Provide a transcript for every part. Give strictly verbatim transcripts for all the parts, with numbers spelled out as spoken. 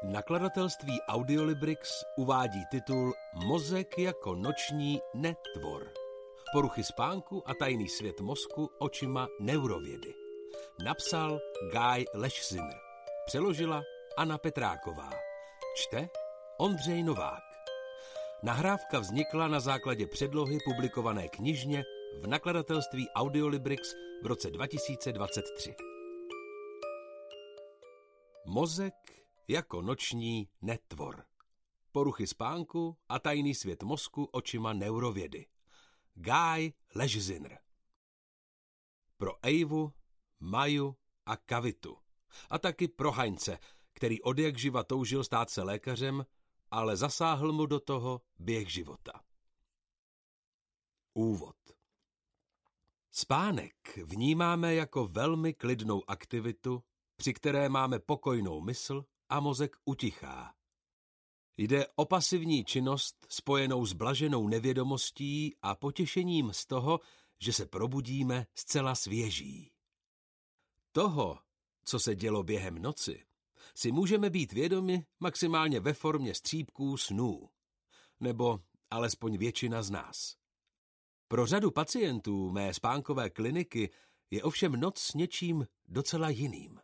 Nakladatelství Audiolibrix uvádí titul Mozek jako noční netvor. Poruchy spánku a tajný svět mozku očima neurovědy. Napsal Guy Leschziner. Přeložila Anna Petráková. Čte Ondřej Novák. Nahrávka vznikla na základě předlohy publikované knižně v nakladatelství Audiolibrix v roce dva tisíce dvacet tři. Mozek jako noční netvor. Poruchy spánku a tajný svět mozku očima neurovědy. Guy Leschziner. Pro Eivu, Maju a Kavitu. A taky pro Heinze, který odjakživa toužil stát se lékařem, ale zasáhl mu do toho běh života. Úvod. Spánek vnímáme jako velmi klidnou aktivitu, při které máme pokojnou mysl a mozek utichá. Jde o pasivní činnost spojenou s blaženou nevědomostí a potěšením z toho, že se probudíme zcela svěží. Toho, co se dělo během noci, si můžeme být vědomi maximálně ve formě střípků snů, nebo alespoň většina z nás. Pro řadu pacientů mé spánkové kliniky je ovšem noc s něčím docela jiným.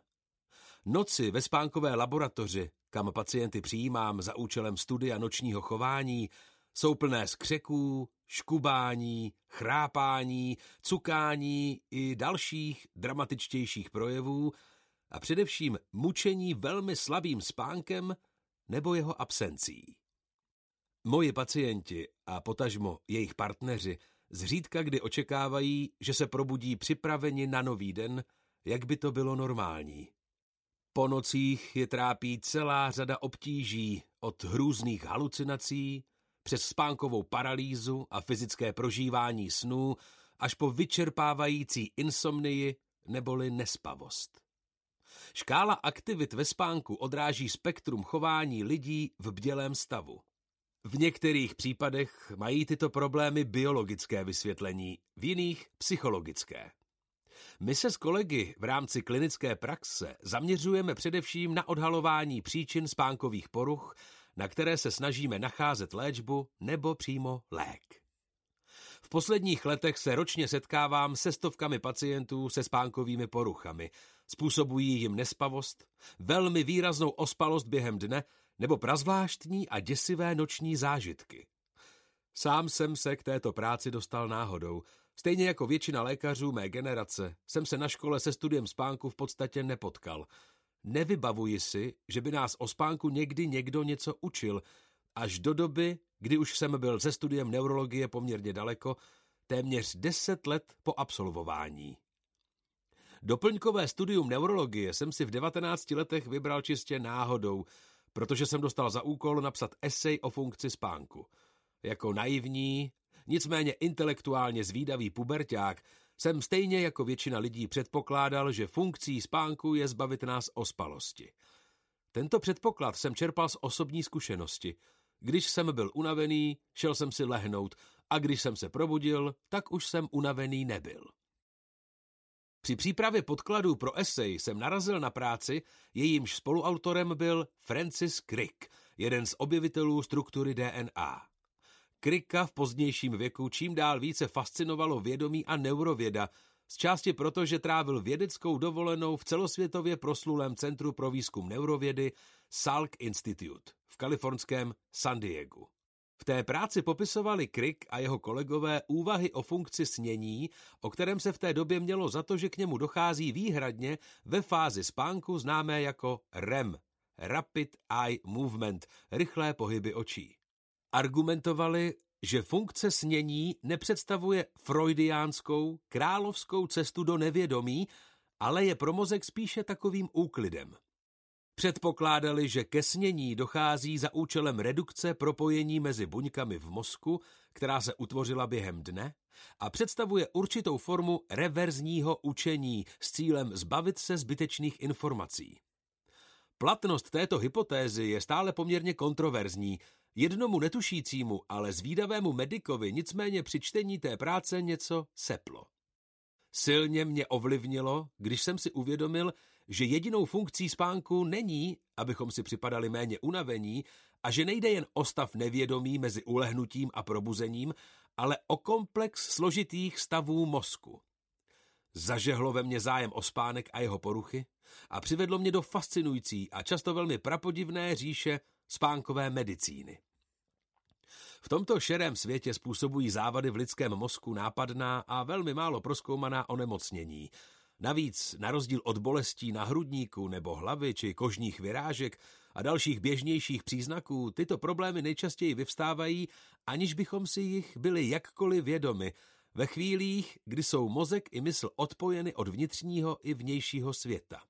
Noci ve spánkové laboratoři, kam pacienty přijímám za účelem studia nočního chování, jsou plné skřeků, škubání, chrápání, cukání i dalších dramatičtějších projevů a především mučení velmi slabým spánkem nebo jeho absencí. Moji pacienti a potažmo jejich partneři zřídka kdy očekávají, že se probudí připraveni na nový den, jak by to bylo normální. Po nocích je trápí celá řada obtíží od hrůzných halucinací, přes spánkovou paralýzu a fyzické prožívání snů, až po vyčerpávající insomnii neboli nespavost. Škála aktivit ve spánku odráží spektrum chování lidí v bdělém stavu. V některých případech mají tyto problémy biologické vysvětlení, v jiných psychologické. My se s kolegy v rámci klinické praxe zaměřujeme především na odhalování příčin spánkových poruch, na které se snažíme nacházet léčbu nebo přímo lék. V posledních letech se ročně setkávám se stovkami pacientů se spánkovými poruchami. Způsobují jim nespavost, velmi výraznou ospalost během dne nebo prazvláštní a děsivé noční zážitky. Sám jsem se k této práci dostal náhodou. Stejně jako většina lékařů mé generace jsem se na škole se studiem spánku v podstatě nepotkal. Nevybavuji si, že by nás o spánku někdy někdo něco učil, až do doby, kdy už jsem byl se studiem neurologie poměrně daleko, téměř deset let po absolvování. Doplňkové studium neurologie jsem si v devatenácti letech vybral čistě náhodou, protože jsem dostal za úkol napsat esej o funkci spánku. Jako naivní, nicméně intelektuálně zvídavý puberťák jsem stejně jako většina lidí předpokládal, že funkcí spánku je zbavit nás ospalosti. Tento předpoklad jsem čerpal z osobní zkušenosti. Když jsem byl unavený, šel jsem si lehnout a když jsem se probudil, tak už jsem unavený nebyl. Při přípravě podkladů pro esej jsem narazil na práci, jejímž spoluautorem byl Francis Crick, jeden z objevitelů struktury D N A. Cricka v pozdějším věku čím dál více fascinovalo vědomí a neurověda, zčásti proto, že trávil vědeckou dovolenou v celosvětově proslulém Centru pro výzkum neurovědy Salk Institute v kalifornském San Diegu. V té práci popisovali Crick a jeho kolegové úvahy o funkci snění, o kterém se v té době mělo za to, že k němu dochází výhradně ve fázi spánku známé jako R E M, Rapid Eye Movement, rychlé pohyby očí. Argumentovali, že funkce snění nepředstavuje freudiánskou, královskou cestu do nevědomí, ale je pro mozek spíše takovým úklidem. Předpokládali, že ke snění dochází za účelem redukce propojení mezi buňkami v mozku, která se utvořila během dne, a představuje určitou formu reverzního učení s cílem zbavit se zbytečných informací. Platnost této hypotézy je stále poměrně kontroverzní. Jednomu netušícímu, ale zvídavému medikovi nicméně při čtení té práce něco seplo. Silně mě ovlivnilo, když jsem si uvědomil, že jedinou funkcí spánku není, abychom si připadali méně unavení, a že nejde jen o stav nevědomí mezi ulehnutím a probuzením, ale o komplex složitých stavů mozku. Zažehlo ve mně zájem o spánek a jeho poruchy a přivedlo mě do fascinující a často velmi prapodivné říše spánkové medicíny. V tomto šerém světě způsobují závady v lidském mozku nápadná a velmi málo prozkoumaná onemocnění. Navíc, na rozdíl od bolestí na hrudníku nebo hlavy či kožních vyrážek a dalších běžnějších příznaků, tyto problémy nejčastěji vyvstávají, aniž bychom si jich byli jakkoliv vědomi, ve chvílích, kdy jsou mozek i mysl odpojeny od vnitřního i vnějšího světa.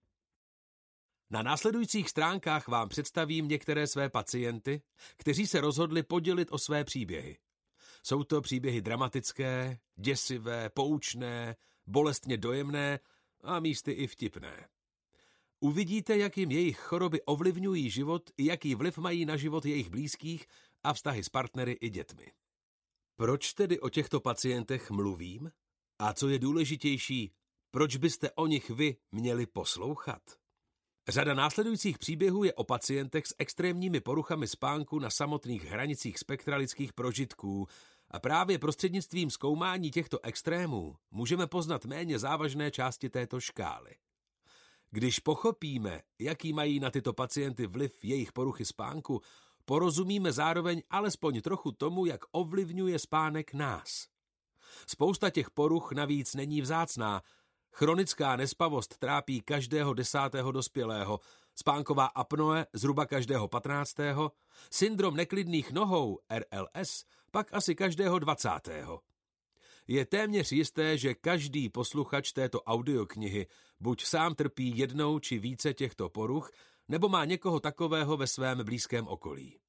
Na následujících stránkách vám představím některé své pacienty, kteří se rozhodli podělit o své příběhy. Jsou to příběhy dramatické, děsivé, poučné, bolestně dojemné a místy i vtipné. Uvidíte, jak jim jejich choroby ovlivňují život i jaký vliv mají na život jejich blízkých a vztahy s partnery i dětmi. Proč tedy o těchto pacientech mluvím? A co je důležitější, proč byste o nich vy měli poslouchat? Řada následujících příběhů je o pacientech s extrémními poruchami spánku na samotných hranicích spektra lidských prožitků a právě prostřednictvím zkoumání těchto extrémů můžeme poznat méně závažné části této škály. Když pochopíme, jaký mají na tyto pacienty vliv jejich poruchy spánku, porozumíme zároveň alespoň trochu tomu, jak ovlivňuje spánek nás. Spousta těch poruch navíc není vzácná. Chronická nespavost trápí každého desátého dospělého, spánková apnoe zhruba každého patnáctého, syndrom neklidných nohou R L S pak asi každého dvacátého Je téměř jisté, že každý posluchač této audioknihy buď sám trpí jednou či více těchto poruch, nebo má někoho takového ve svém blízkém okolí.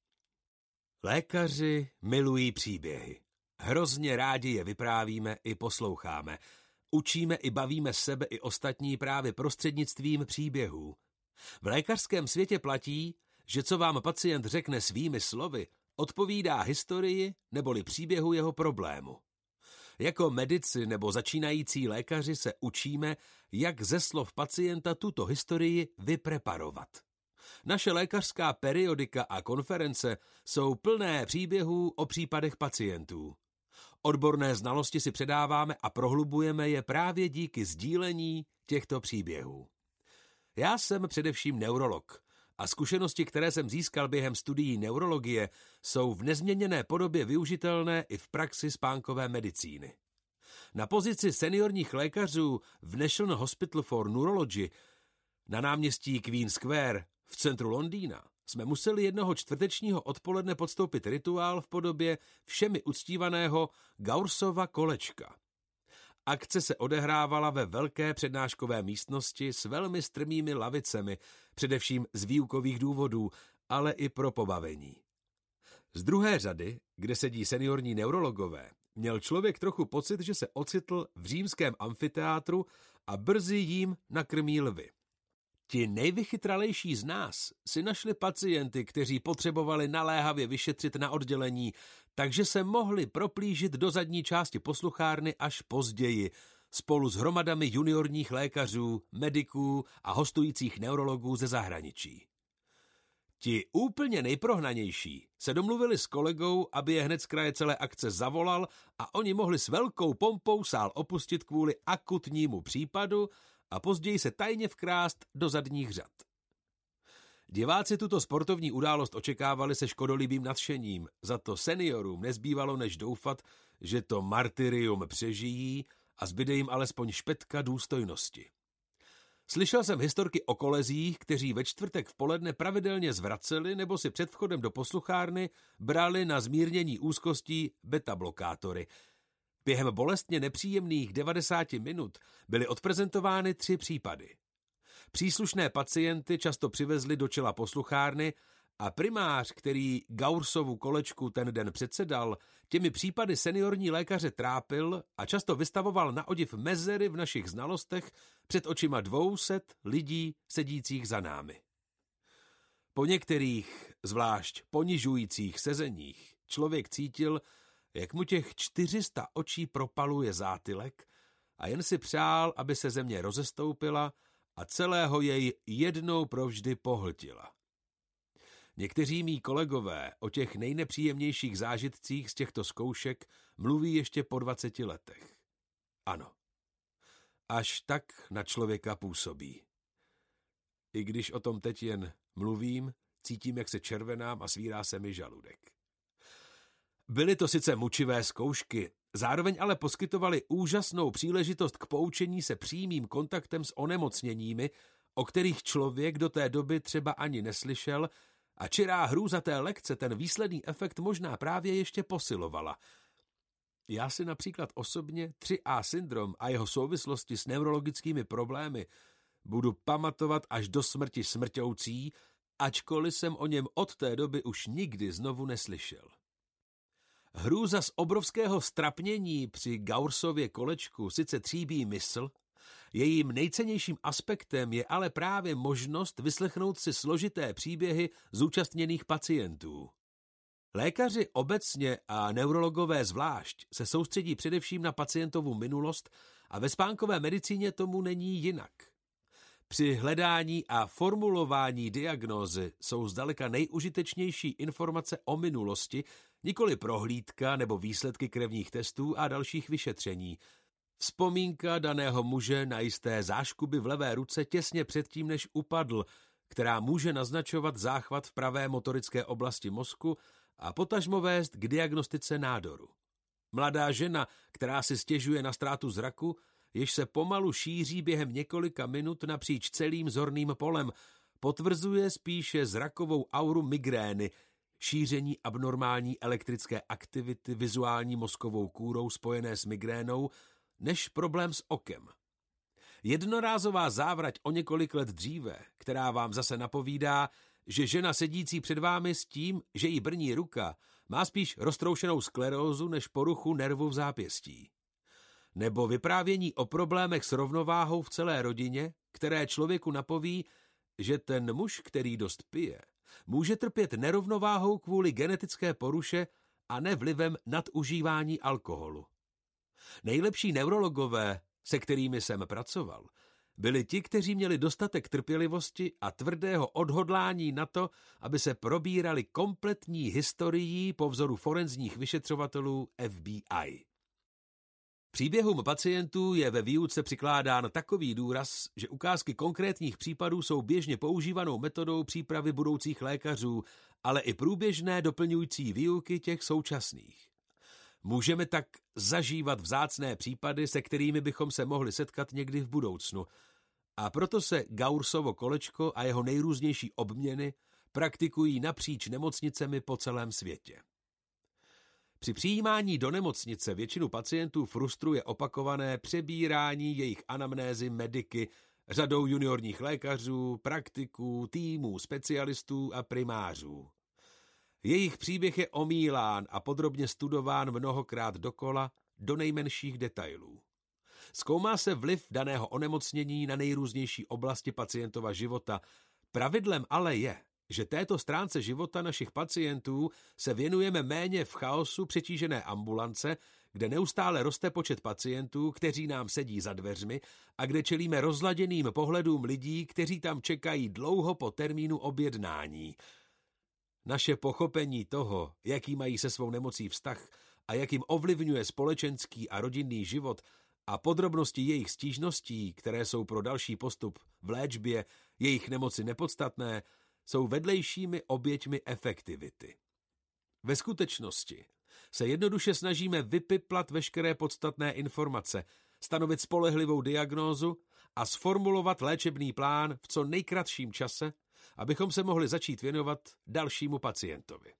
Lékaři milují příběhy. Hrozně rádi je vyprávíme i posloucháme. Učíme i bavíme sebe i ostatní právě prostřednictvím příběhů. V lékařském světě platí, že co vám pacient řekne svými slovy, odpovídá historii neboli příběhu jeho problému. Jako medici nebo začínající lékaři se učíme, jak ze slov pacienta tuto historii vypreparovat. Naše lékařská periodika a konference jsou plné příběhů o případech pacientů. Odborné znalosti si předáváme a prohlubujeme je právě díky sdílení těchto příběhů. Já jsem především neurolog a zkušenosti, které jsem získal během studií neurologie, jsou v nezměněné podobě využitelné i v praxi spánkové medicíny. Na pozici seniorních lékařů v National Hospital for Neurology na náměstí Queen Square v centru Londýna jsme museli jednoho čtvrtečního odpoledne podstoupit rituál v podobě všemi uctívaného Gaussova kolečka. Akce se odehrávala ve velké přednáškové místnosti s velmi strmými lavicemi, především z výukových důvodů, ale i pro pobavení. Z druhé řady, kde sedí seniorní neurologové, měl člověk trochu pocit, že se ocitl v římském amfiteátru a brzy jím nakrmí lvy. Ti nejvychytralejší z nás si našli pacienty, kteří potřebovali naléhavě vyšetřit na oddělení, takže se mohli proplížit do zadní části posluchárny až později, spolu s hromadami juniorních lékařů, mediků a hostujících neurologů ze zahraničí. Ti úplně nejprohnanější se domluvili s kolegou, aby je hned z kraje celé akce zavolal a oni mohli s velkou pompou sál opustit kvůli akutnímu případu a později se tajně vkrást do zadních řad. Diváci tuto sportovní událost očekávali se škodolibým nadšením, za to seniorům nezbývalo než doufat, že to martyrium přežijí a zbyde jim alespoň špetka důstojnosti. Slyšel jsem historky o kolezích, kteří ve čtvrtek v poledne pravidelně zvraceli nebo si před vchodem do posluchárny brali na zmírnění úzkostí beta-blokátory. Během bolestně nepříjemných devadesáti minut byly odprezentovány tři případy. Příslušné pacienty často přivezli do čela posluchárny a primář, který Gaussovu kolečku ten den předsedal, těmi případy seniorní lékaře trápil a často vystavoval na odiv mezery v našich znalostech před očima dvouset lidí sedících za námi. Po některých, zvlášť ponižujících sezeních, člověk cítil, jak mu těch čtyři sta očí propaluje zátylek a jen si přál, aby se země rozestoupila a celého jej jednou provždy pohltila. Někteří mí kolegové o těch nejnepříjemnějších zážitcích z těchto zkoušek mluví ještě po dvaceti letech. Ano, až tak na člověka působí. I když o tom teď jen mluvím, cítím, jak se červenám a svírá se mi žaludek. Byly to sice mučivé zkoušky, zároveň ale poskytovaly úžasnou příležitost k poučení se přímým kontaktem s onemocněními, o kterých člověk do té doby třeba ani neslyšel, a čirá hrůza té lekce ten výsledný efekt možná právě ještě posilovala. Já si například osobně tři á syndrom a jeho souvislosti s neurologickými problémy budu pamatovat až do smrti smrťoucí, ačkoliv jsem o něm od té doby už nikdy znovu neslyšel. Hrůza z obrovského strapnění při Gaussově kolečku sice tříbí mysl, jejím nejcennějším aspektem je ale právě možnost vyslechnout si složité příběhy zúčastněných pacientů. Lékaři obecně a neurologové zvlášť se soustředí především na pacientovu minulost a ve spánkové medicíně tomu není jinak. Při hledání a formulování diagnózy jsou zdaleka nejužitečnější informace o minulosti, nikoli prohlídka nebo výsledky krevních testů a dalších vyšetření. Vzpomínka daného muže na jisté záškuby v levé ruce těsně předtím, než upadl, která může naznačovat záchvat v pravé motorické oblasti mozku a potažmo vést k diagnostice nádoru. Mladá žena, která si stěžuje na ztrátu zraku, jež se pomalu šíří během několika minut napříč celým zorným polem, potvrzuje spíše zrakovou auru migrény, šíření abnormální elektrické aktivity vizuální mozkovou kůrou spojené s migrénou, než problém s okem. Jednorázová závrať o několik let dříve, která vám zase napovídá, že žena sedící před vámi s tím, že jí brní ruka, má spíš roztroušenou sklerózu než poruchu nervu v zápěstí. Nebo vyprávění o problémech s rovnováhou v celé rodině, které člověku napoví, že ten muž, který dost pije, může trpět nerovnováhou kvůli genetické poruše a ne vlivem nadužívání alkoholu. Nejlepší neurologové, se kterými jsem pracoval, byli ti, kteří měli dostatek trpělivosti a tvrdého odhodlání na to, aby se probírali kompletní historií po vzoru forenzních vyšetřovatelů F B I. Příběhům pacientů je ve výuce přikládán takový důraz, že ukázky konkrétních případů jsou běžně používanou metodou přípravy budoucích lékařů, ale i průběžné doplňující výuky těch současných. Můžeme tak zažívat vzácné případy, se kterými bychom se mohli setkat někdy v budoucnu. A proto se Gaussovo kolečko a jeho nejrůznější obměny praktikují napříč nemocnicemi po celém světě. Při přijímání do nemocnice většinu pacientů frustruje opakované přebírání jejich anamnézy mediky, řadou juniorních lékařů, praktiků, týmů, specialistů a primářů. Jejich příběh je omílán a podrobně studován mnohokrát dokola do nejmenších detailů. Zkoumá se vliv daného onemocnění na nejrůznější oblasti pacientova života. Pravidlem ale je, že této stránce života našich pacientů se věnujeme méně v chaosu přetížené ambulance, kde neustále roste počet pacientů, kteří nám sedí za dveřmi a kde čelíme rozladěným pohledům lidí, kteří tam čekají dlouho po termínu objednání. Naše pochopení toho, jaký mají se svou nemocí vztah a jak jim ovlivňuje společenský a rodinný život a podrobnosti jejich stížností, které jsou pro další postup v léčbě jejich nemoci nepodstatné, jsou vedlejšími oběťmi efektivity. Ve skutečnosti se jednoduše snažíme vypiplat veškeré podstatné informace, stanovit spolehlivou diagnózu a sformulovat léčebný plán v co nejkratším čase, abychom se mohli začít věnovat dalšímu pacientovi.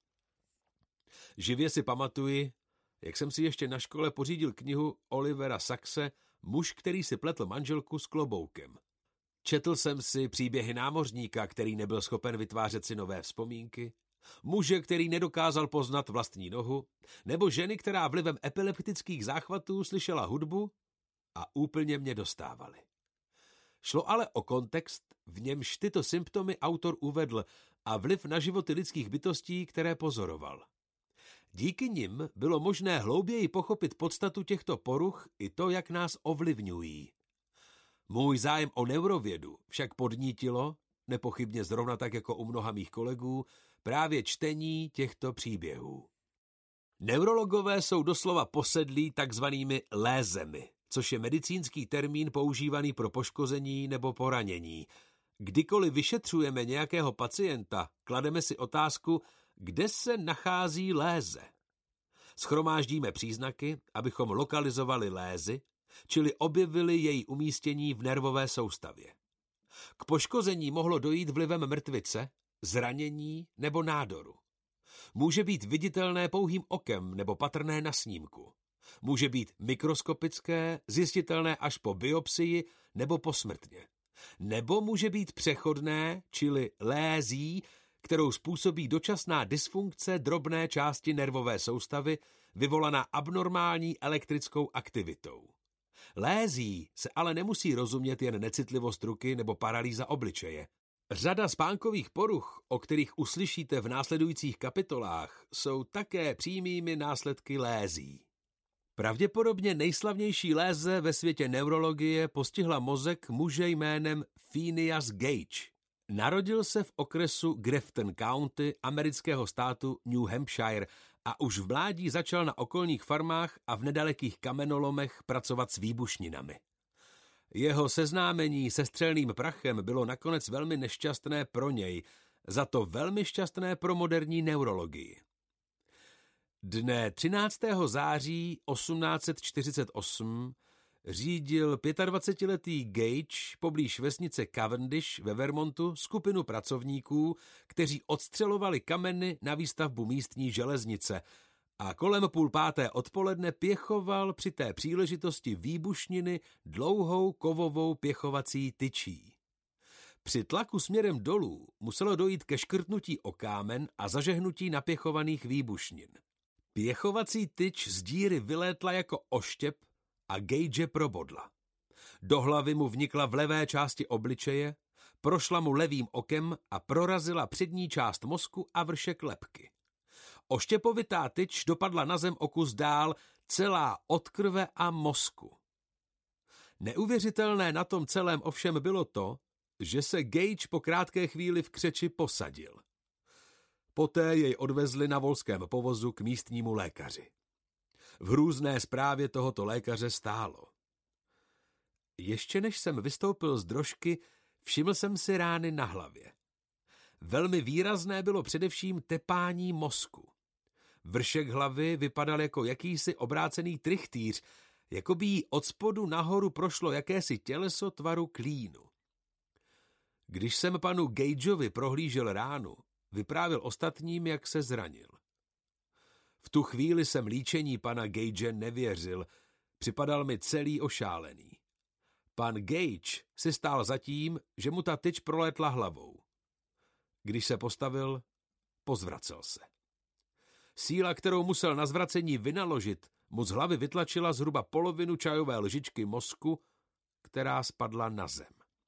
Živě si pamatuji, jak jsem si ještě na škole pořídil knihu Olivera Saxe Muž, který si pletl manželku s kloboukem. Četl jsem si příběhy námořníka, který nebyl schopen vytvářet si nové vzpomínky, muže, který nedokázal poznat vlastní nohu, nebo ženy, která vlivem epileptických záchvatů slyšela hudbu a úplně mě dostávaly. Šlo ale o kontext, v němž tyto symptomy autor uvedl a vliv na životy lidských bytostí, které pozoroval. Díky nim bylo možné hlouběji pochopit podstatu těchto poruch i to, jak nás ovlivňují. Můj zájem o neurovědu však podnítilo, nepochybně zrovna tak jako u mnoha mých kolegů, právě čtení těchto příběhů. Neurologové jsou doslova posedlí takzvanými lézemi, což je medicínský termín používaný pro poškození nebo poranění. Kdykoliv vyšetřujeme nějakého pacienta, klademe si otázku, kde se nachází léze. Shromáždíme příznaky, abychom lokalizovali lézy, čili objevili její umístění v nervové soustavě. K poškození mohlo dojít vlivem mrtvice, zranění nebo nádoru. Může být viditelné pouhým okem nebo patrné na snímku. Může být mikroskopické, zjistitelné až po biopsii nebo posmrtně. Nebo může být přechodné, čili lézí, kterou způsobí dočasná dysfunkce drobné části nervové soustavy, vyvolaná abnormální elektrickou aktivitou. Lézí se ale nemusí rozumět jen necitlivost ruky nebo paralýza obličeje. Řada spánkových poruch, o kterých uslyšíte v následujících kapitolách, jsou také přímými následky lézí. Pravděpodobně nejslavnější léze ve světě neurologie postihla mozek muže jménem Phineas Gage. Narodil se v okresu Grafton County amerického státu New Hampshire a už v mládí začal na okolních farmách a v nedalekých kamenolomech pracovat s výbušninami. Jeho seznámení se střelným prachem bylo nakonec velmi nešťastné pro něj, za to velmi šťastné pro moderní neurologii. Dne třináctého září osmnáct set čtyřicet osm řídil dvacetiletý Gage poblíž vesnice Cavendish ve Vermontu skupinu pracovníků, kteří odstřelovali kameny na výstavbu místní železnice a kolem půl páté odpoledne pěchoval při té příležitosti výbušniny dlouhou kovovou pěchovací tyčí. Při tlaku směrem dolů muselo dojít ke škrtnutí o kámen a zažehnutí napěchovaných výbušnin. Pěchovací tyč z díry vylétla jako oštěp a Gage probodla. Do hlavy mu vnikla v levé části obličeje, prošla mu levým okem a prorazila přední část mozku a vršek lebky. Oštěpovitá tyč dopadla na zem o kus dál, celá od krve a mozku. Neuvěřitelné na tom celém ovšem bylo to, že se Gage po krátké chvíli v křeči posadil. Poté jej odvezli na volském povozu k místnímu lékaři. V hrůzné správě tohoto lékaře stálo: ještě než jsem vystoupil z drožky, všiml jsem si rány na hlavě. Velmi výrazné bylo především tepání mozku. Vršek hlavy vypadal jako jakýsi obrácený trichtýř, jako by jí od spodu nahoru prošlo jakési těleso tvaru klínu. Když jsem panu Gageovi prohlížel ránu, vyprávěl ostatním, jak se zranil. V tu chvíli jsem líčení pana Gage nevěřil, připadal mi celý ošálený. Pan Gage si stál za tím, že mu ta tyč prolétla hlavou. Když se postavil, pozvracel se. Síla, kterou musel na zvracení vynaložit, mu z hlavy vytlačila zhruba polovinu čajové lžičky mozku, která spadla na zem.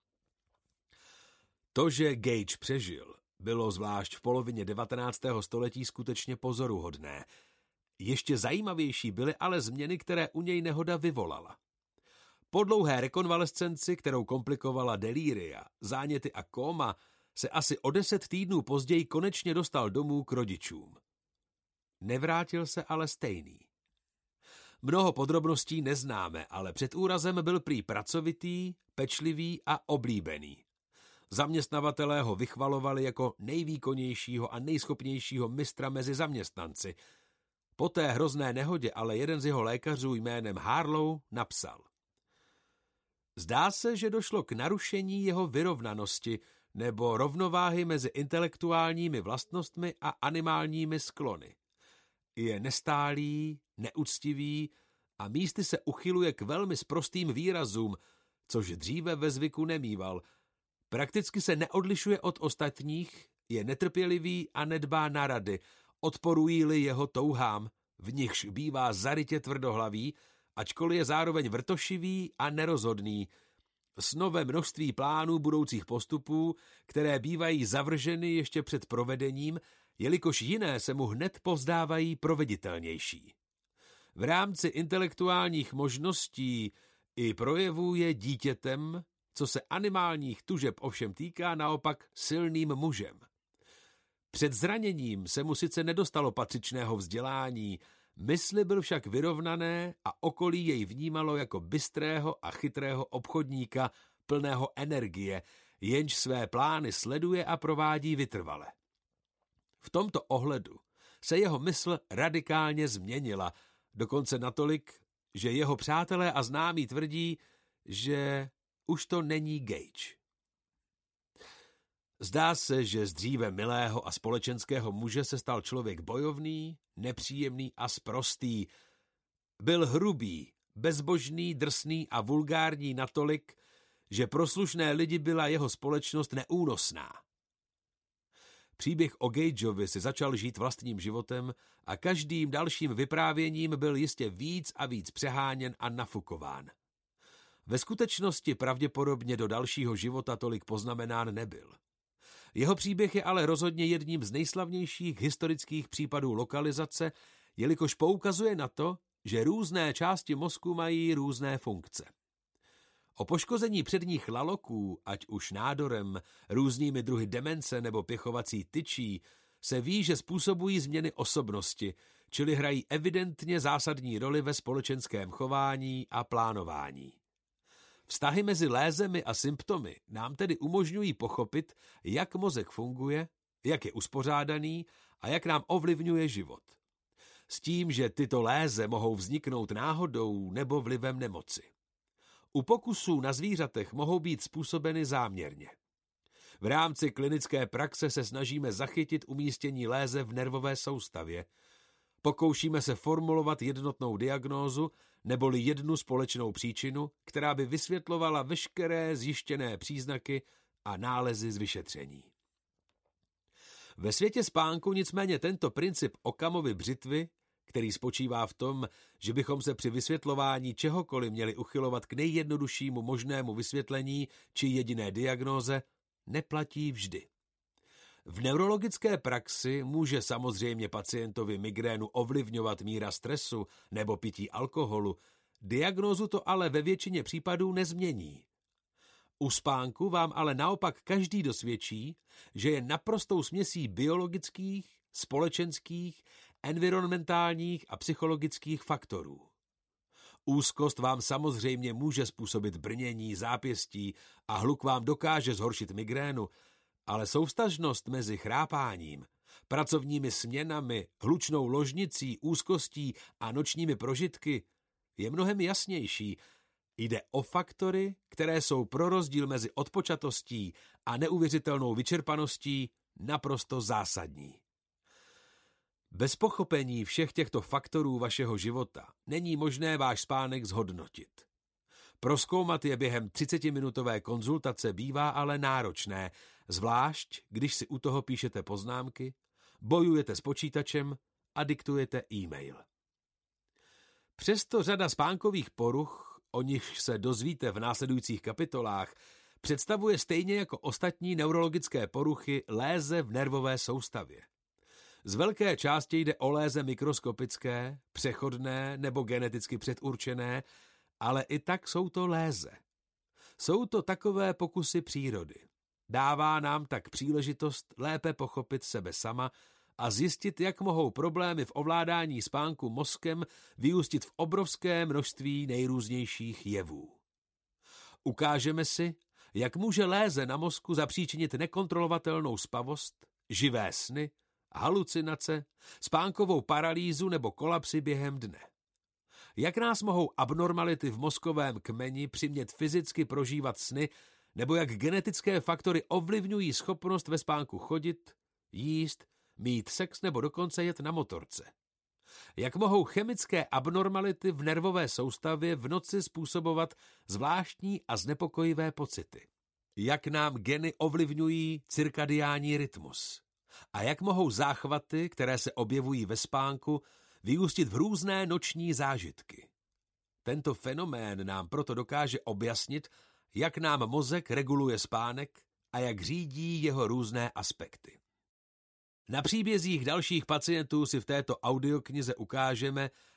To, že Gage přežil, bylo zvlášť v polovině devatenáctého století skutečně pozoruhodné. Ještě zajímavější byly ale změny, které u něj nehoda vyvolala. Po dlouhé rekonvalescenci, kterou komplikovala delíria, záněty a kóma, se asi o deset týdnů později konečně dostal domů k rodičům. Nevrátil se ale stejný. Mnoho podrobností neznáme, ale před úrazem byl prý pracovitý, pečlivý a oblíbený. Zaměstnavatelé ho vychvalovali jako nejvýkonnějšího a nejschopnějšího mistra mezi zaměstnanci. Po té hrozné nehodě ale jeden z jeho lékařů jménem Harlow napsal: zdá se, že došlo k narušení jeho vyrovnanosti nebo rovnováhy mezi intelektuálními vlastnostmi a animálními sklony. Je nestálý, neúctivý a místy se uchyluje k velmi sprostým výrazům, což dříve ve zvyku nemíval. Prakticky se neodlišuje od ostatních, je netrpělivý a nedbá na rady, odporují-li jeho touhám, v nichž bývá zarytě tvrdohlavý, ačkoliv je zároveň vrtošivý a nerozhodný, snové množství plánů budoucích postupů, které bývají zavrženy ještě před provedením, jelikož jiné se mu hned povzdávají proveditelnější. V rámci intelektuálních možností i projevů je dítětem, co se animálních tužeb ovšem týká, naopak silným mužem. Před zraněním se mu sice nedostalo patřičného vzdělání, mysli byl však vyrovnané a okolí jej vnímalo jako bystrého a chytrého obchodníka, plného energie, jenž své plány sleduje a provádí vytrvale. V tomto ohledu se jeho mysl radikálně změnila, dokonce natolik, že jeho přátelé a známí tvrdí, že už to není Gage. Zdá se, že z dříve milého a společenského muže se stal člověk bojovný, nepříjemný a sprostý. Byl hrubý, bezbožný, drsný a vulgární natolik, že pro slušné lidi byla jeho společnost neúnosná. Příběh o Gageovi si začal žít vlastním životem a každým dalším vyprávěním byl jistě víc a víc přeháněn a nafukován. Ve skutečnosti pravděpodobně do dalšího života tolik poznamenán nebyl. Jeho příběh je ale rozhodně jedním z nejslavnějších historických případů lokalizace, jelikož poukazuje na to, že různé části mozku mají různé funkce. O poškození předních laloků, ať už nádorem, různými druhy demence nebo pěchovací tyčí, se ví, že způsobují změny osobnosti, čili hrají evidentně zásadní roli ve společenském chování a plánování. Vztahy mezi lézemi a symptomy nám tedy umožňují pochopit, jak mozek funguje, jak je uspořádaný a jak nám ovlivňuje život. S tím, že tyto léze mohou vzniknout náhodou nebo vlivem nemoci. U pokusů na zvířatech mohou být způsobeny záměrně. V rámci klinické praxe se snažíme zachytit umístění léze v nervové soustavě. Pokoušíme se formulovat jednotnou diagnózu neboli jednu společnou příčinu, která by vysvětlovala veškeré zjištěné příznaky a nálezy z vyšetření. Ve světě spánku nicméně tento princip Okamovy břitvy, který spočívá v tom, že bychom se při vysvětlování čehokoliv měli uchylovat k nejjednoduššímu možnému vysvětlení či jediné diagnóze, neplatí vždy. V neurologické praxi může samozřejmě pacientovi migrénu ovlivňovat míra stresu nebo pití alkoholu, diagnózu to ale ve většině případů nezmění. U spánku vám ale naopak každý dosvědčí, že je naprostou směsí biologických, společenských, environmentálních a psychologických faktorů. Úzkost vám samozřejmě může způsobit brnění, zápěstí a hluk vám dokáže zhoršit migrénu, ale souvztažnost mezi chrápáním, pracovními směnami, hlučnou ložnicí, úzkostí a nočními prožitky je mnohem jasnější. Jde o faktory, které jsou pro rozdíl mezi odpočatostí a neuvěřitelnou vyčerpaností naprosto zásadní. Bez pochopení všech těchto faktorů vašeho života není možné váš spánek zhodnotit. Prozkoumat je během třicetiminutové konzultace bývá ale náročné, zvlášť když si u toho píšete poznámky, bojujete s počítačem a diktujete e-mail. Přesto řada spánkových poruch, o nichž se dozvíte v následujících kapitolách, představuje stejně jako ostatní neurologické poruchy léze v nervové soustavě. Z velké části jde o léze mikroskopické, přechodné nebo geneticky předurčené, ale i tak jsou to léze. Jsou to takové pokusy přírody. Dává nám tak příležitost lépe pochopit sebe sama a zjistit, jak mohou problémy v ovládání spánku mozkem vyústit v obrovské množství nejrůznějších jevů. Ukážeme si, jak může léze na mozku zapříčinit nekontrolovatelnou spavost, živé sny, halucinace, spánkovou paralýzu nebo kolapsy během dne. Jak nás mohou abnormality v mozkovém kmeni přimět fyzicky prožívat sny, nebo jak genetické faktory ovlivňují schopnost ve spánku chodit, jíst, mít sex nebo dokonce jet na motorce. Jak mohou chemické abnormality v nervové soustavě v noci způsobovat zvláštní a znepokojivé pocity. Jak nám geny ovlivňují cirkadiální rytmus. A jak mohou záchvaty, které se objevují ve spánku, vyústit v různé noční zážitky. Tento fenomén nám proto dokáže objasnit, jak nám mozek reguluje spánek a jak řídí jeho různé aspekty. Na příbězích dalších pacientů si v této audioknize ukážeme,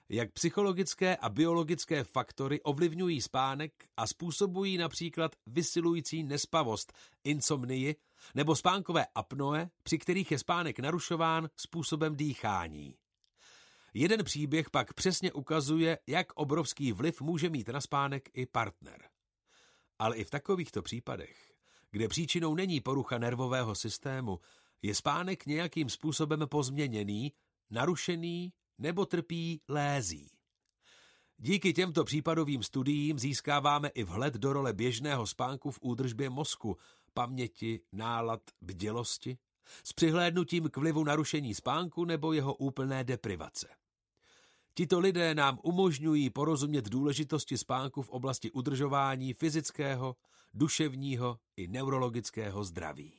jak psychologické a biologické faktory ovlivňují spánek a způsobují například vysilující nespavost, insomnii nebo spánkové apnoe, při kterých je spánek narušován způsobem dýchání. Jeden příběh pak přesně ukazuje, jak obrovský vliv může mít na spánek i partner. Ale i v takovýchto případech, kde příčinou není porucha nervového systému, je spánek nějakým způsobem pozměněný, narušený nebo trpí lézí. Díky těmto případovým studiím získáváme i vhled do role běžného spánku v údržbě mozku, paměti, nálad, bdělosti, s přihlédnutím k vlivu narušení spánku nebo jeho úplné deprivace. Tito lidé nám umožňují porozumět důležitosti spánku v oblasti udržování fyzického, duševního i neurologického zdraví.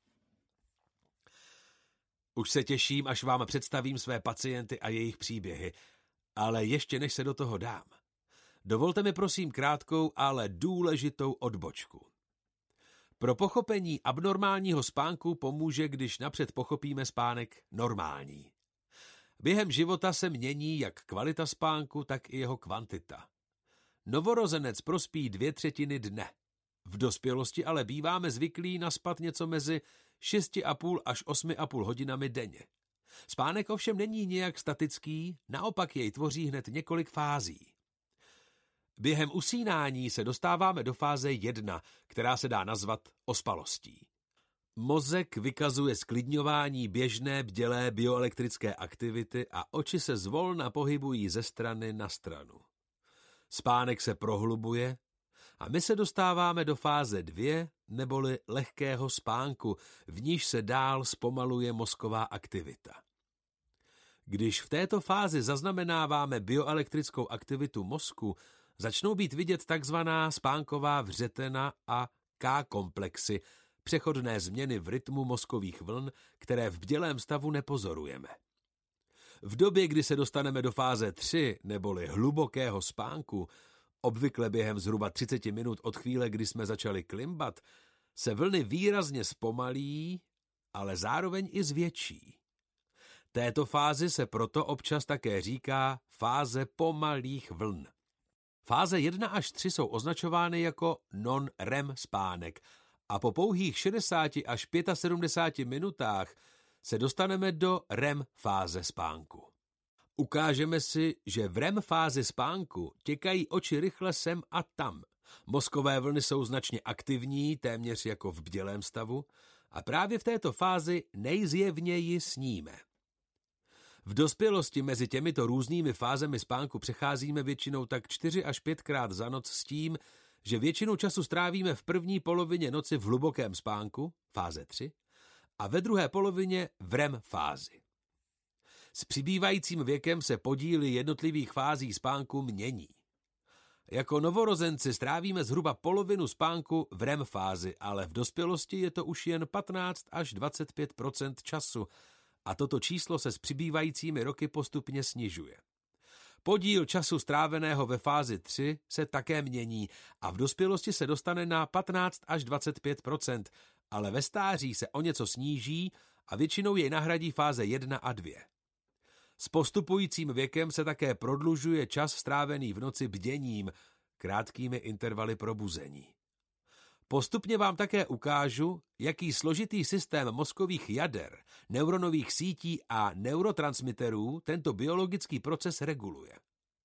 Už se těším, až vám představím své pacienty a jejich příběhy, ale ještě než se do toho dám, dovolte mi prosím krátkou, ale důležitou odbočku. Pro pochopení abnormálního spánku pomůže, když napřed pochopíme spánek normální. Během života se mění jak kvalita spánku, tak i jeho kvantita. Novorozenec prospí dvě třetiny dne. V dospělosti ale býváme zvyklí naspat něco mezi šest a půl až osm a půl hodinami denně. Spánek ovšem není nijak statický, naopak jej tvoří hned několik fází. Během usínání se dostáváme do fáze jedna, která se dá nazvat ospalostí. Mozek vykazuje sklidňování běžné bdělé bioelektrické aktivity a oči se zvolna pohybují ze strany na stranu. Spánek se prohlubuje a my se dostáváme do fáze dvě, neboli lehkého spánku, v níž se dál zpomaluje mozková aktivita. Když v této fázi zaznamenáváme bioelektrickou aktivitu mozku, začnou být vidět takzvaná spánková vřetena a K-komplexy, přechodné změny v rytmu mozkových vln, které v bdělém stavu nepozorujeme. V době, kdy se dostaneme do fáze tři, neboli hlubokého spánku, obvykle během zhruba třicet minut od chvíle, kdy jsme začali klimbat, se vlny výrazně zpomalí, ale zároveň i zvětší. Této fázi se proto občas také říká fáze pomalých vln. Fáze jedna až tři jsou označovány jako non-R E M spánek a po pouhých šedesáti až sedmdesáti pěti minutách se dostaneme do R E M fáze spánku. Ukážeme si, že v R E M fázi spánku těkají oči rychle sem a tam. Mozkové vlny jsou značně aktivní, téměř jako v bdělém stavu, a právě v této fázi nejzjevněji sníme. V dospělosti mezi těmito různými fázemi spánku přecházíme většinou tak čtyři až pětkrát za noc s tím, že většinu času strávíme v první polovině noci v hlubokém spánku, fáze tři, a ve druhé polovině v R E M fázi. S přibývajícím věkem se podíly jednotlivých fází spánku mění. Jako novorozenci strávíme zhruba polovinu spánku v R E M fázi, ale v dospělosti je to už jen patnáct až dvacet pět procent času a toto číslo se s přibývajícími roky postupně snižuje. Podíl času stráveného ve fázi tři se také mění a v dospělosti se dostane na patnáct až dvacet pět procent, ale ve stáří se o něco sníží a většinou jej nahradí fáze jedna a dvě. S postupujícím věkem se také prodlužuje čas strávený v noci bděním, krátkými intervaly probuzení. Postupně vám také ukážu, jaký složitý systém mozkových jader, neuronových sítí a neurotransmiterů tento biologický proces reguluje.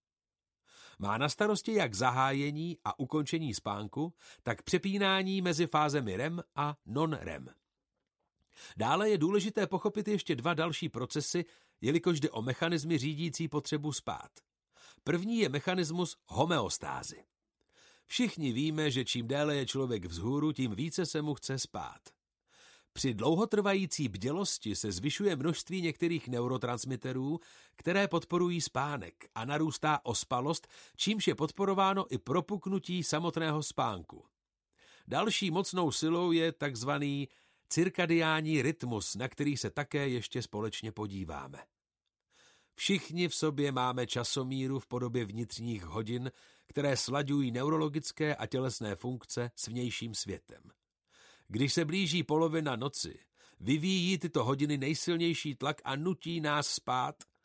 Má na starosti jak zahájení a ukončení spánku, tak přepínání mezi fázemi R E M a non-R E M. Dále je důležité pochopit ještě dva další procesy, jelikož jde o mechanismy řídící potřebu spát. První je mechanismus homeostázy. Všichni víme, že čím déle je člověk vzhůru, tím více se mu chce spát. Při dlouhotrvající bdělosti se zvyšuje množství některých neurotransmiterů, které podporují spánek, a narůstá ospalost, čímž je podporováno i propuknutí samotného spánku. Další mocnou silou je takzvaný cirkadiální rytmus, na který se také ještě společně podíváme. Všichni v sobě máme časomíru v podobě vnitřních hodin, které slaďují neurologické a tělesné funkce s vnějším světem. Když se blíží polovina noci, vyvíjí tyto hodiny nejsilnější tlak a nutí nás spát,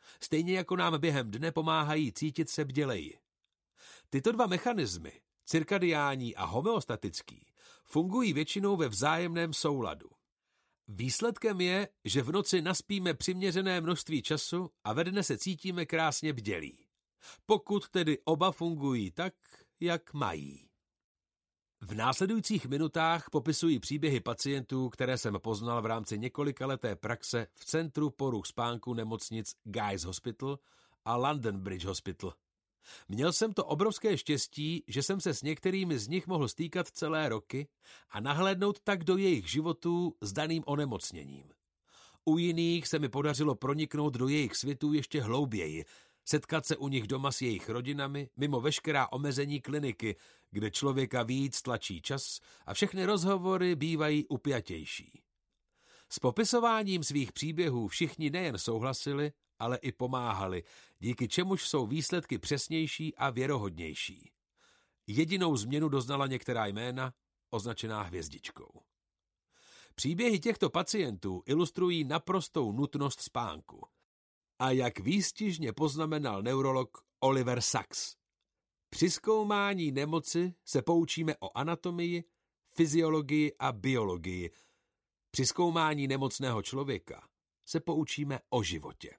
Stejně jako nám během dne pomáhají cítit se bděleji. Tyto dva mechanismy, cirkadiální a homeostatický, fungují většinou ve vzájemném souladu. Výsledkem je, že v noci naspíme přiměřené množství času a ve dne se cítíme krásně bdělí. Pokud tedy oba fungují tak, jak mají. V následujících minutách popisují příběhy pacientů, které jsem poznal v rámci několikaleté praxe v Centru poruch spánku nemocnic Guy's Hospital a London Bridge Hospital. Měl jsem to obrovské štěstí, že jsem se s některými z nich mohl stýkat celé roky a nahlédnout tak do jejich životů s daným onemocněním. U jiných se mi podařilo proniknout do jejich světů ještě hlouběji, setkat se u nich doma s jejich rodinami, mimo veškerá omezení kliniky, kde člověka víc tlačí čas a všechny rozhovory bývají upjatější. S popisováním svých příběhů všichni nejen souhlasili, ale i pomáhali, díky čemuž jsou výsledky přesnější a věrohodnější. Jedinou změnu doznala některá jména, označená hvězdičkou. Příběhy těchto pacientů ilustrují naprostou nutnost spánku. A jak výstižně poznamenal neurolog Oliver Sacks. Při zkoumání nemoci se poučíme o anatomii, fyziologii a biologii. Při zkoumání nemocného člověka se poučíme o životě.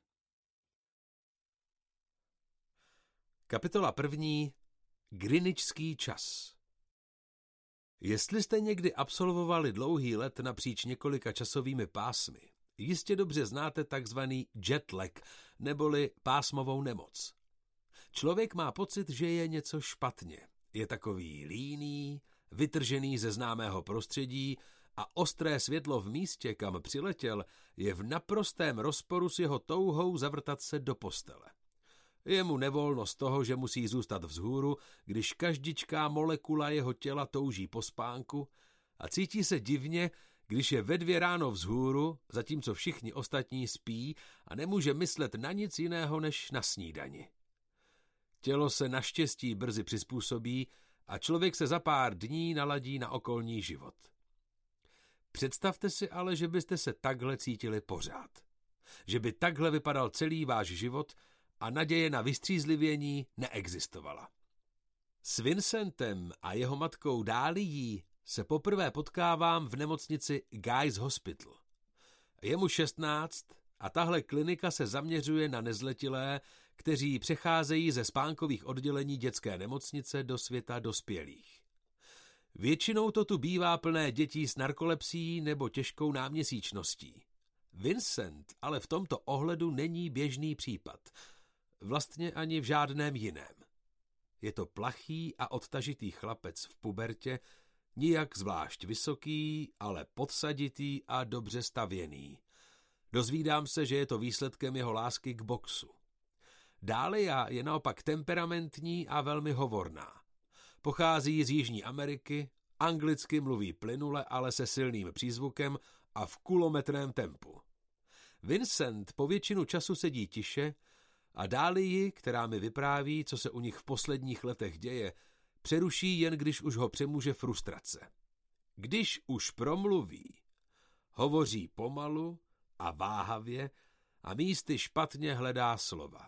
Kapitola první. Greenwichský čas. Jestli jste někdy absolvovali dlouhý let napříč několika časovými pásmy, jistě dobře znáte takzvaný jet lag, neboli pásmovou nemoc. Člověk má pocit, že je něco špatně. Je takový líný, vytržený ze známého prostředí a ostré světlo v místě, kam přiletěl, je v naprostém rozporu s jeho touhou zavrtat se do postele. Je mu nevolno z toho, že musí zůstat vzhůru, když každičká molekula jeho těla touží po spánku a cítí se divně, když je ve dvě ráno vzhůru, zatímco všichni ostatní spí a nemůže myslet na nic jiného než na snídani. Tělo se naštěstí brzy přizpůsobí a člověk se za pár dní naladí na okolní život. Představte si ale, že byste se takhle cítili pořád. Že by takhle vypadal celý váš život a naděje na vystřízlivění neexistovala. S Vincentem a jeho matkou Dálií se poprvé potkávám v nemocnici Guy's Hospital. Je mu šestnáct a tahle klinika se zaměřuje na nezletilé, kteří přecházejí ze spánkových oddělení dětské nemocnice do světa dospělých. Většinou to tu bývá plné dětí s narkolepsií nebo těžkou náměsíčností. Vincent ale v tomto ohledu není běžný případ. Vlastně ani v žádném jiném. Je to plachý a odtažitý chlapec v pubertě, nijak zvlášť vysoký, ale podsaditý a dobře stavěný. Dozvídám se, že je to výsledkem jeho lásky k boxu. Dália je naopak temperamentní a velmi hovorná. Pochází z Jižní Ameriky, anglicky mluví plynule, ale se silným přízvukem a v kulometrém tempu. Vincent po většinu času sedí tiše a Dálii, která mi vypráví, co se u nich v posledních letech děje, přeruší jen když už ho přemůže frustrace. Když už promluví, hovoří pomalu a váhavě a místy špatně hledá slova.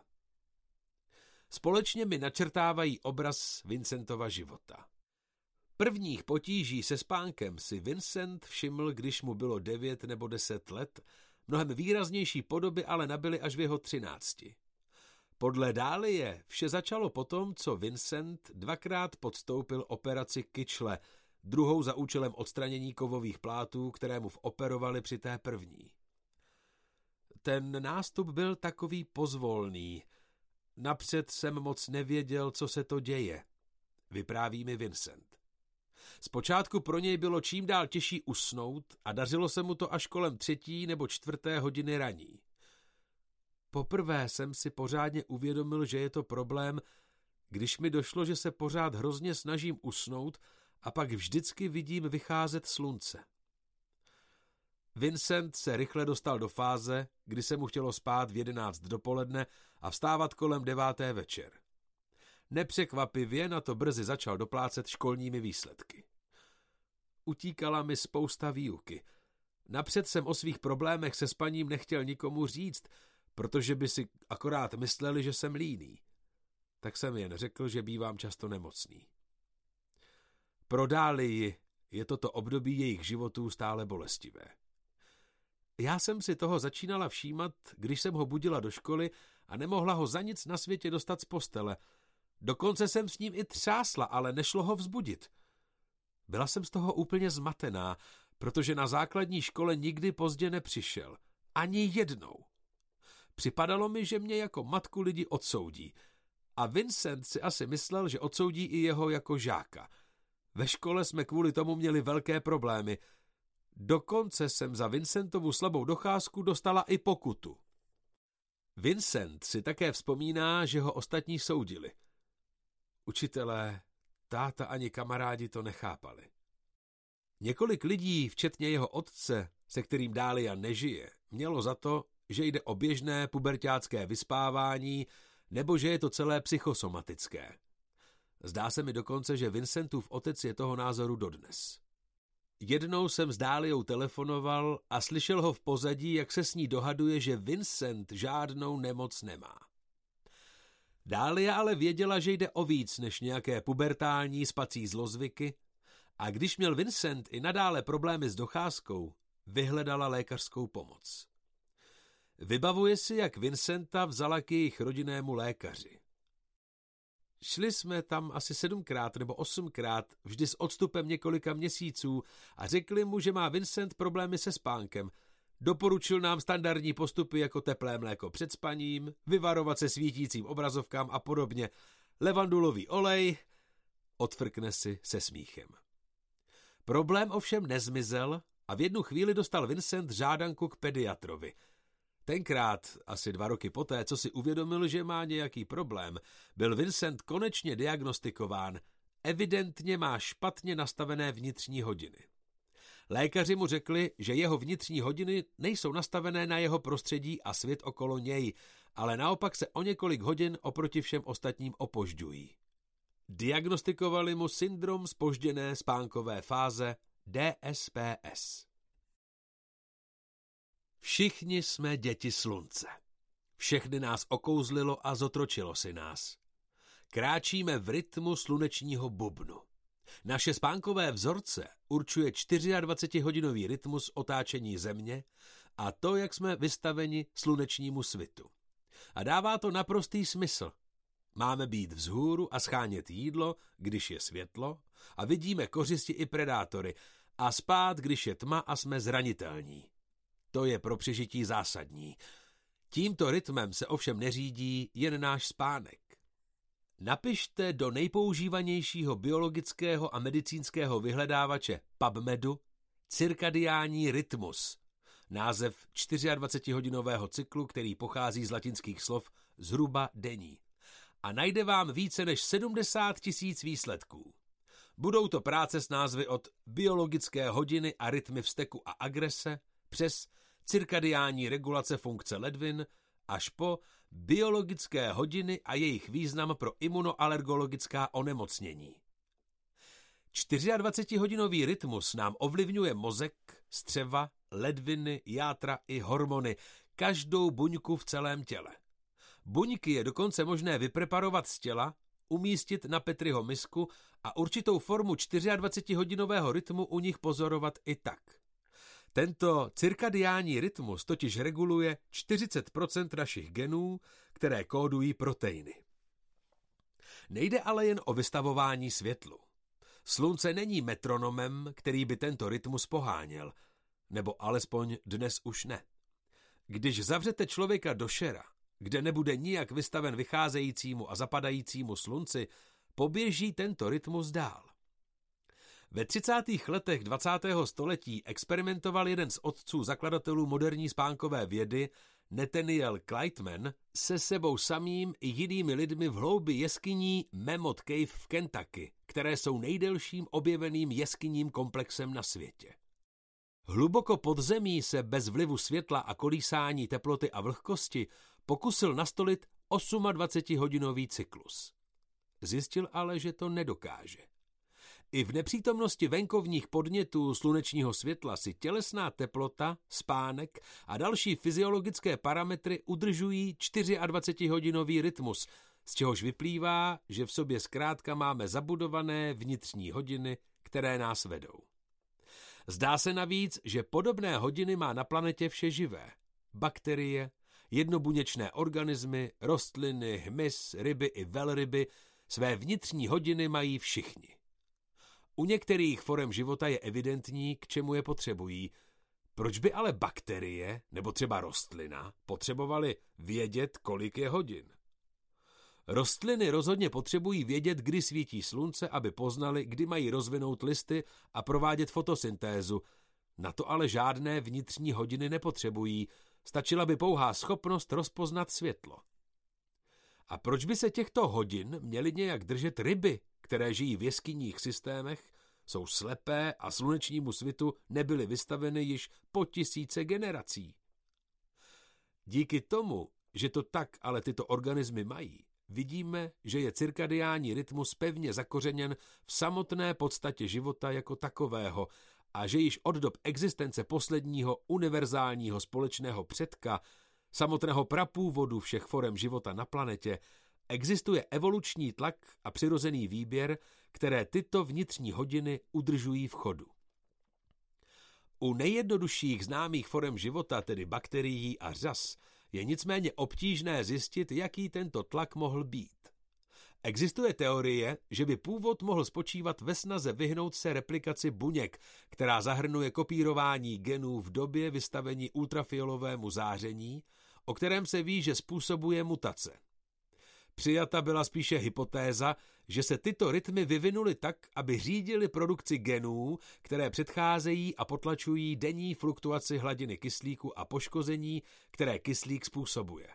Společně mi načrtávají obraz Vincentova života. Prvních potíží se spánkem si Vincent všiml, když mu bylo devět nebo deset let, mnohem výraznější podoby ale nabyly až v jeho třinácti. Podle Dálie vše začalo potom, co Vincent dvakrát podstoupil operaci kyčle, druhou za účelem odstranění kovových plátů, které mu operovali při té první. Ten nástup byl takový pozvolný. Napřed jsem moc nevěděl, co se to děje, vypráví mi Vincent. Zpočátku pro něj bylo čím dál těžší usnout a dařilo se mu to až kolem třetí nebo čtvrté hodiny raní. Poprvé jsem si pořádně uvědomil, že je to problém, když mi došlo, že se pořád hrozně snažím usnout a pak vždycky vidím vycházet slunce. Vincent se rychle dostal do fáze, kdy se mu chtělo spát v jedenáct dopoledne a vstávat kolem deváté večer. Nepřekvapivě na to brzy začal doplácet školními výsledky. Utíkala mi spousta výuky. Napřed jsem o svých problémech se spaním nechtěl nikomu říct, protože by si akorát mysleli, že jsem líný. Tak jsem jen řekl, že bývám často nemocný. Pro Dálii je toto období jejich životů stále bolestivé. Já jsem si toho začínala všímat, když jsem ho budila do školy a nemohla ho za nic na světě dostat z postele. Dokonce jsem s ním i třásla, ale nešlo ho vzbudit. Byla jsem z toho úplně zmatená, protože na základní škole nikdy pozdě nepřišel. Ani jednou. Připadalo mi, že mě jako matku lidi odsoudí. A Vincent si asi myslel, že odsoudí i jeho jako žáka. Ve škole jsme kvůli tomu měli velké problémy. Dokonce jsem za Vincentovu slabou docházku dostala i pokutu. Vincent si také vzpomíná, že ho ostatní soudili. Učitelé, táta ani kamarádi to nechápali. Několik lidí, včetně jeho otce, se kterým Dália nežije, mělo za to, že jde o běžné puberťácké vyspávání nebo že je to celé psychosomatické. Zdá se mi dokonce, že Vincentův otec je toho názoru dodnes. Jednou jsem s Dáliou telefonoval a slyšel ho v pozadí, jak se s ní dohaduje, že Vincent žádnou nemoc nemá. Dália ale věděla, že jde o víc než nějaké pubertální spací zlozvyky a když měl Vincent i nadále problémy s docházkou, vyhledala lékařskou pomoc. Vybavuje si, jak Vincenta vzala k jejich rodinnému lékaři. Šli jsme tam asi sedmkrát nebo osmkrát, vždy s odstupem několika měsíců a řekli mu, že má Vincent problémy se spánkem. Doporučil nám standardní postupy jako teplé mléko před spaním, vyvarovat se svítícím obrazovkám a podobně. Levandulový olej, odfrkne si se smíchem. Problém ovšem nezmizel a v jednu chvíli dostal Vincent žádanku k pediatrovi. Tenkrát, asi dva roky poté, co si uvědomil, že má nějaký problém, byl Vincent konečně diagnostikován. Evidentně má špatně nastavené vnitřní hodiny. Lékaři mu řekli, že jeho vnitřní hodiny nejsou nastavené na jeho prostředí a svět okolo něj, ale naopak se o několik hodin oproti všem ostatním opožďují. Diagnostikovali mu syndrom zpožděné spánkové fáze D S P S. Všichni jsme děti slunce. Všechny nás okouzlilo a zotročilo si nás. Kráčíme v rytmu slunečního bubnu. Naše spánkové vzorce určuje dvacetčtyřhodinový rytmus otáčení země a to, jak jsme vystaveni slunečnímu svitu. A dává to naprostý smysl. Máme být vzhůru a schánět jídlo, když je světlo, a vidíme kořisti i predátory, a spát, když je tma a jsme zranitelní. To je pro přežití zásadní. Tímto rytmem se ovšem neřídí jen náš spánek. Napište do nejpoužívanějšího biologického a medicínského vyhledávače PubMedu cirkadiální rytmus, název dvacetčtyřhodinového cyklu, který pochází z latinských slov zhruba denní. A najde vám více než sedmdesát tisíc výsledků. Budou to práce s názvy od biologické hodiny a rytmy vzteku a agrese přes cirkadiální regulace funkce ledvin až po biologické hodiny a jejich význam pro imunoalergologická onemocnění. dvacetčtyřhodinový rytmus nám ovlivňuje mozek, střeva, ledviny, játra i hormony, každou buňku v celém těle. Buňky je dokonce možné vypreparovat z těla, umístit na Petriho misku a určitou formu dvacetčtyřhodinového rytmu u nich pozorovat i tak. Tento cirkadiální rytmus totiž reguluje čtyřicet procent našich genů, které kódují proteiny. Nejde ale jen o vystavování světlu. Slunce není metronomem, který by tento rytmus poháněl, nebo alespoň dnes už ne. Když zavřete člověka do šera, kde nebude nijak vystaven vycházejícímu a zapadajícímu slunci, poběží tento rytmus dál. Ve třicátých letech dvacátého století experimentoval jeden z otců zakladatelů moderní spánkové vědy, Nathaniel Kleitman, se sebou samým i jinými lidmi v hloubi jeskyní Mammoth Cave v Kentucky, které jsou nejdelším objeveným jeskyním komplexem na světě. Hluboko pod zemí se bez vlivu světla a kolísání teploty a vlhkosti pokusil nastolit dvacetosmihodinový cyklus. Zjistil ale, že to nedokáže. I v nepřítomnosti venkovních podnětů slunečního světla si tělesná teplota, spánek a další fyziologické parametry udržují dvacetičtyřhodinový rytmus, z čehož vyplývá, že v sobě zkrátka máme zabudované vnitřní hodiny, které nás vedou. Zdá se navíc, že podobné hodiny má na planetě vše živé. Bakterie, jednobuněčné organismy, rostliny, hmyz, ryby i velryby své vnitřní hodiny mají všichni. U některých forem života je evidentní, k čemu je potřebují. Proč by ale bakterie nebo třeba rostlina potřebovaly vědět, kolik je hodin? Rostliny rozhodně potřebují vědět, kdy svítí slunce, aby poznali, kdy mají rozvinout listy a provádět fotosyntézu. Na to ale žádné vnitřní hodiny nepotřebují, stačila by pouhá schopnost rozpoznat světlo. A proč by se těchto hodin měly nějak držet ryby, které žijí v jeskyních systémech, jsou slepé a slunečnímu svitu nebyly vystaveny již po tisíce generací? Díky tomu, že to tak ale tyto organismy mají, vidíme, že je cirkadiální rytmus pevně zakořeněn v samotné podstatě života jako takového a že již od dob existence posledního univerzálního společného předka, samotného prapůvodu všech forem života na planetě, existuje evoluční tlak a přirozený výběr, které tyto vnitřní hodiny udržují v chodu. U nejjednodušších známých forem života, tedy bakterií a řas, je nicméně obtížné zjistit, jaký tento tlak mohl být. Existuje teorie, že by původ mohl spočívat ve snaze vyhnout se replikaci buněk, která zahrnuje kopírování genů v době vystavení ultrafialovému záření, o kterém se ví, že způsobuje mutace. Přijata byla spíše hypotéza, že se tyto rytmy vyvinuly tak, aby řídily produkci genů, které předcházejí a potlačují denní fluktuaci hladiny kyslíku a poškození, které kyslík způsobuje.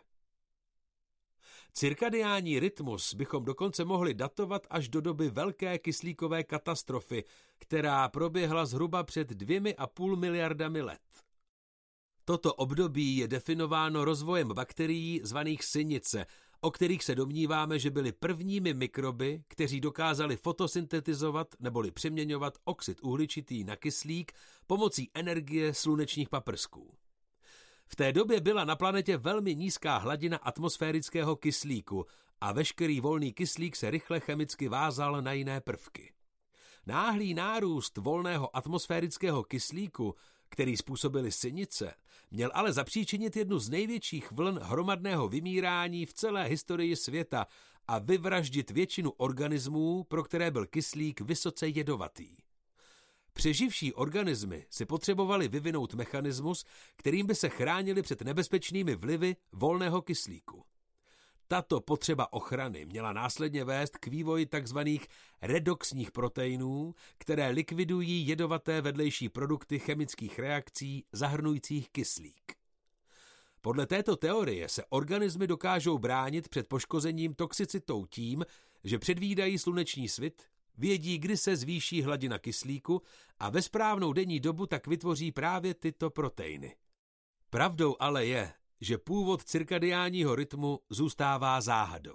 Cirkadiální rytmus bychom dokonce mohli datovat až do doby velké kyslíkové katastrofy, která proběhla zhruba před dvěmi a půl miliardami let. Toto období je definováno rozvojem bakterií zvaných synice, o kterých se domníváme, že byly prvními mikroby, kteří dokázali fotosyntetizovat neboli přeměňovat oxid uhličitý na kyslík pomocí energie slunečních paprsků. V té době byla na planetě velmi nízká hladina atmosférického kyslíku a veškerý volný kyslík se rychle chemicky vázal na jiné prvky. Náhlý nárůst volného atmosférického kyslíku, který způsobily synice, měl ale zapříčinit jednu z největších vln hromadného vymírání v celé historii světa a vyvraždit většinu organismů, pro které byl kyslík vysoce jedovatý. Přeživší organismy si potřebovali vyvinout mechanismus, kterým by se chránili před nebezpečnými vlivy volného kyslíku. Tato potřeba ochrany měla následně vést k vývoji tzv. Redoxních proteinů, které likvidují jedovaté vedlejší produkty chemických reakcí zahrnujících kyslík. Podle této teorie se organismy dokážou bránit před poškozením toxicitou tím, že předvídají sluneční svit, vědí, kdy se zvýší hladina kyslíku a ve správnou denní dobu tak vytvoří právě tyto proteiny. Pravdou ale je, že původ cirkadiálního rytmu zůstává záhadou.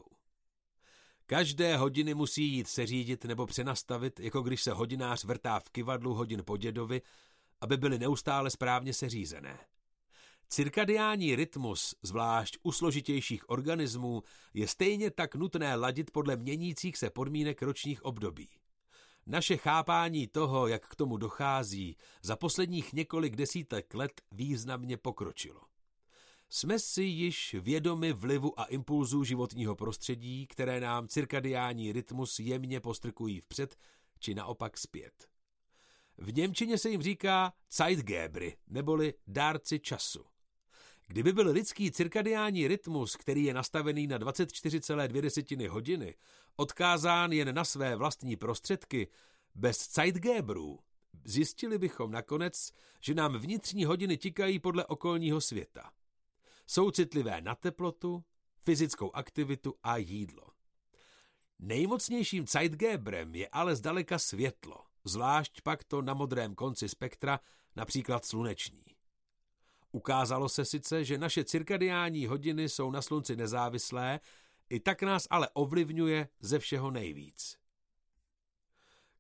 Každé hodiny musí jít seřídit nebo přenastavit, jako když se hodinář vrtá v kyvadlu hodin po dědovi, aby byly neustále správně seřízené. Cirkadiální rytmus, zvlášť u složitějších organismů, je stejně tak nutné ladit podle měnících se podmínek ročních období. Naše chápání toho, jak k tomu dochází, za posledních několik desítek let významně pokročilo. Jsme si již vědomi vlivu a impulzů životního prostředí, které nám cirkadiální rytmus jemně postrkují vpřed, či naopak zpět. V němčině se jim říká Zeitgebery, neboli dárci času. Kdyby byl lidský cirkadiální rytmus, který je nastavený na dvacet čtyři celé dvě hodiny, odkázán jen na své vlastní prostředky, bez Zeitgeberů, zjistili bychom nakonec, že nám vnitřní hodiny tikají podle okolního světa. Jsou citlivé na teplotu, fyzickou aktivitu a jídlo. Nejmocnějším Zeitgeberem je ale zdaleka světlo, zvlášť pak to na modrém konci spektra, například sluneční. Ukázalo se sice, že naše cirkadiální hodiny jsou na slunci nezávislé, i tak nás ale ovlivňuje ze všeho nejvíc.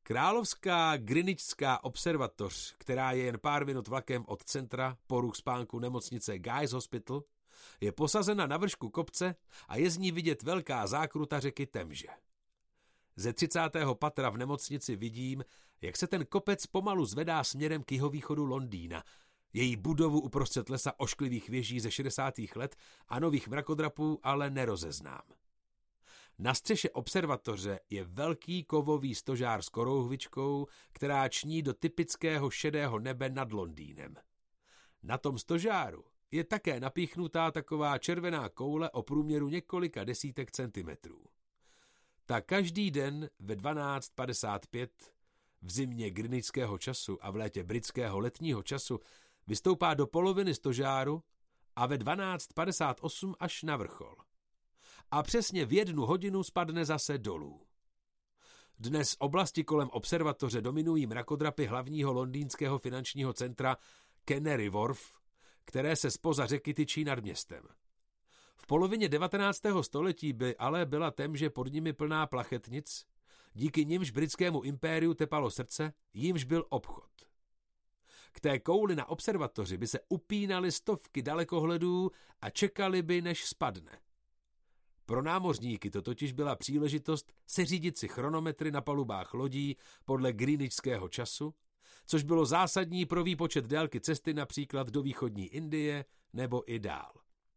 Královská Greenwichská observatoř, která je jen pár minut vlakem od centra poruch spánku nemocnice Guy's Hospital, je posazena na vršku kopce a je z ní vidět velká zákruta řeky Temže. Ze třicátého patra v nemocnici vidím, jak se ten kopec pomalu zvedá směrem k jihovýchodu Londýna. Její budovu uprostřed lesa ošklivých věží ze šedesátých let a nových mrakodrapů ale nerozeznám. Na střeše observatoře je velký kovový stožár s korouhvičkou, která ční do typického šedého nebe nad Londýnem. Na tom stožáru je také napíchnutá taková červená koule o průměru několika desítek centimetrů. Ta každý den ve dvanáct padesát pět v zimě greenwichského času a v létě britského letního času vystoupá do poloviny stožáru a ve dvanáct padesát osm až na vrchol. A přesně v jednu hodinu spadne zase dolů. Dnes oblasti kolem observatoře dominují mrakodrapy hlavního londýnského finančního centra Canary Wharf, které se zpoza řeky tyčí nad městem. V polovině devatenáctého století by ale byla Temže pod nimi plná plachetnic, díky nimž britskému impériu tepalo srdce, jímž byl obchod. K té kouli na observatoři by se upínaly stovky dalekohledů a čekali by, než spadne. Pro námořníky to totiž byla příležitost seřídit si chronometry na palubách lodí podle greenwichského času, což bylo zásadní pro výpočet délky cesty například do východní Indie nebo i dál.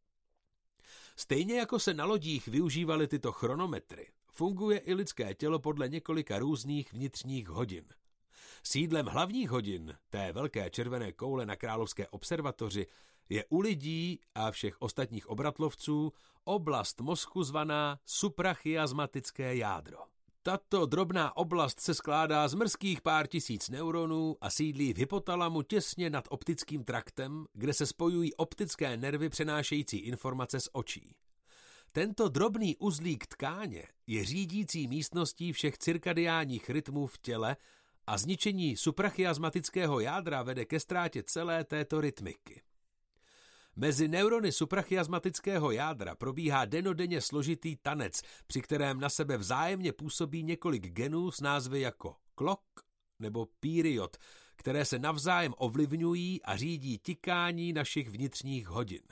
Stejně jako se na lodích využívaly tyto chronometry, funguje i lidské tělo podle několika různých vnitřních hodin. Sídlem hlavních hodin té velké červené koule na Královské observatoři je u lidí a všech ostatních obratlovců oblast mozku zvaná suprachiasmatické jádro. Tato drobná oblast se skládá z mrzkých pár tisíc neuronů a sídlí v hypotalamu těsně nad optickým traktem, kde se spojují optické nervy přenášející informace z očí. Tento drobný uzlík tkáně je řídící místností všech cirkadiánních rytmů v těle a zničení suprachiasmatického jádra vede ke ztrátě celé této rytmiky. Mezi neurony suprachiasmatického jádra probíhá denodenně složitý tanec, při kterém na sebe vzájemně působí několik genů s názvy jako clock nebo period, které se navzájem ovlivňují a řídí tikání našich vnitřních hodin.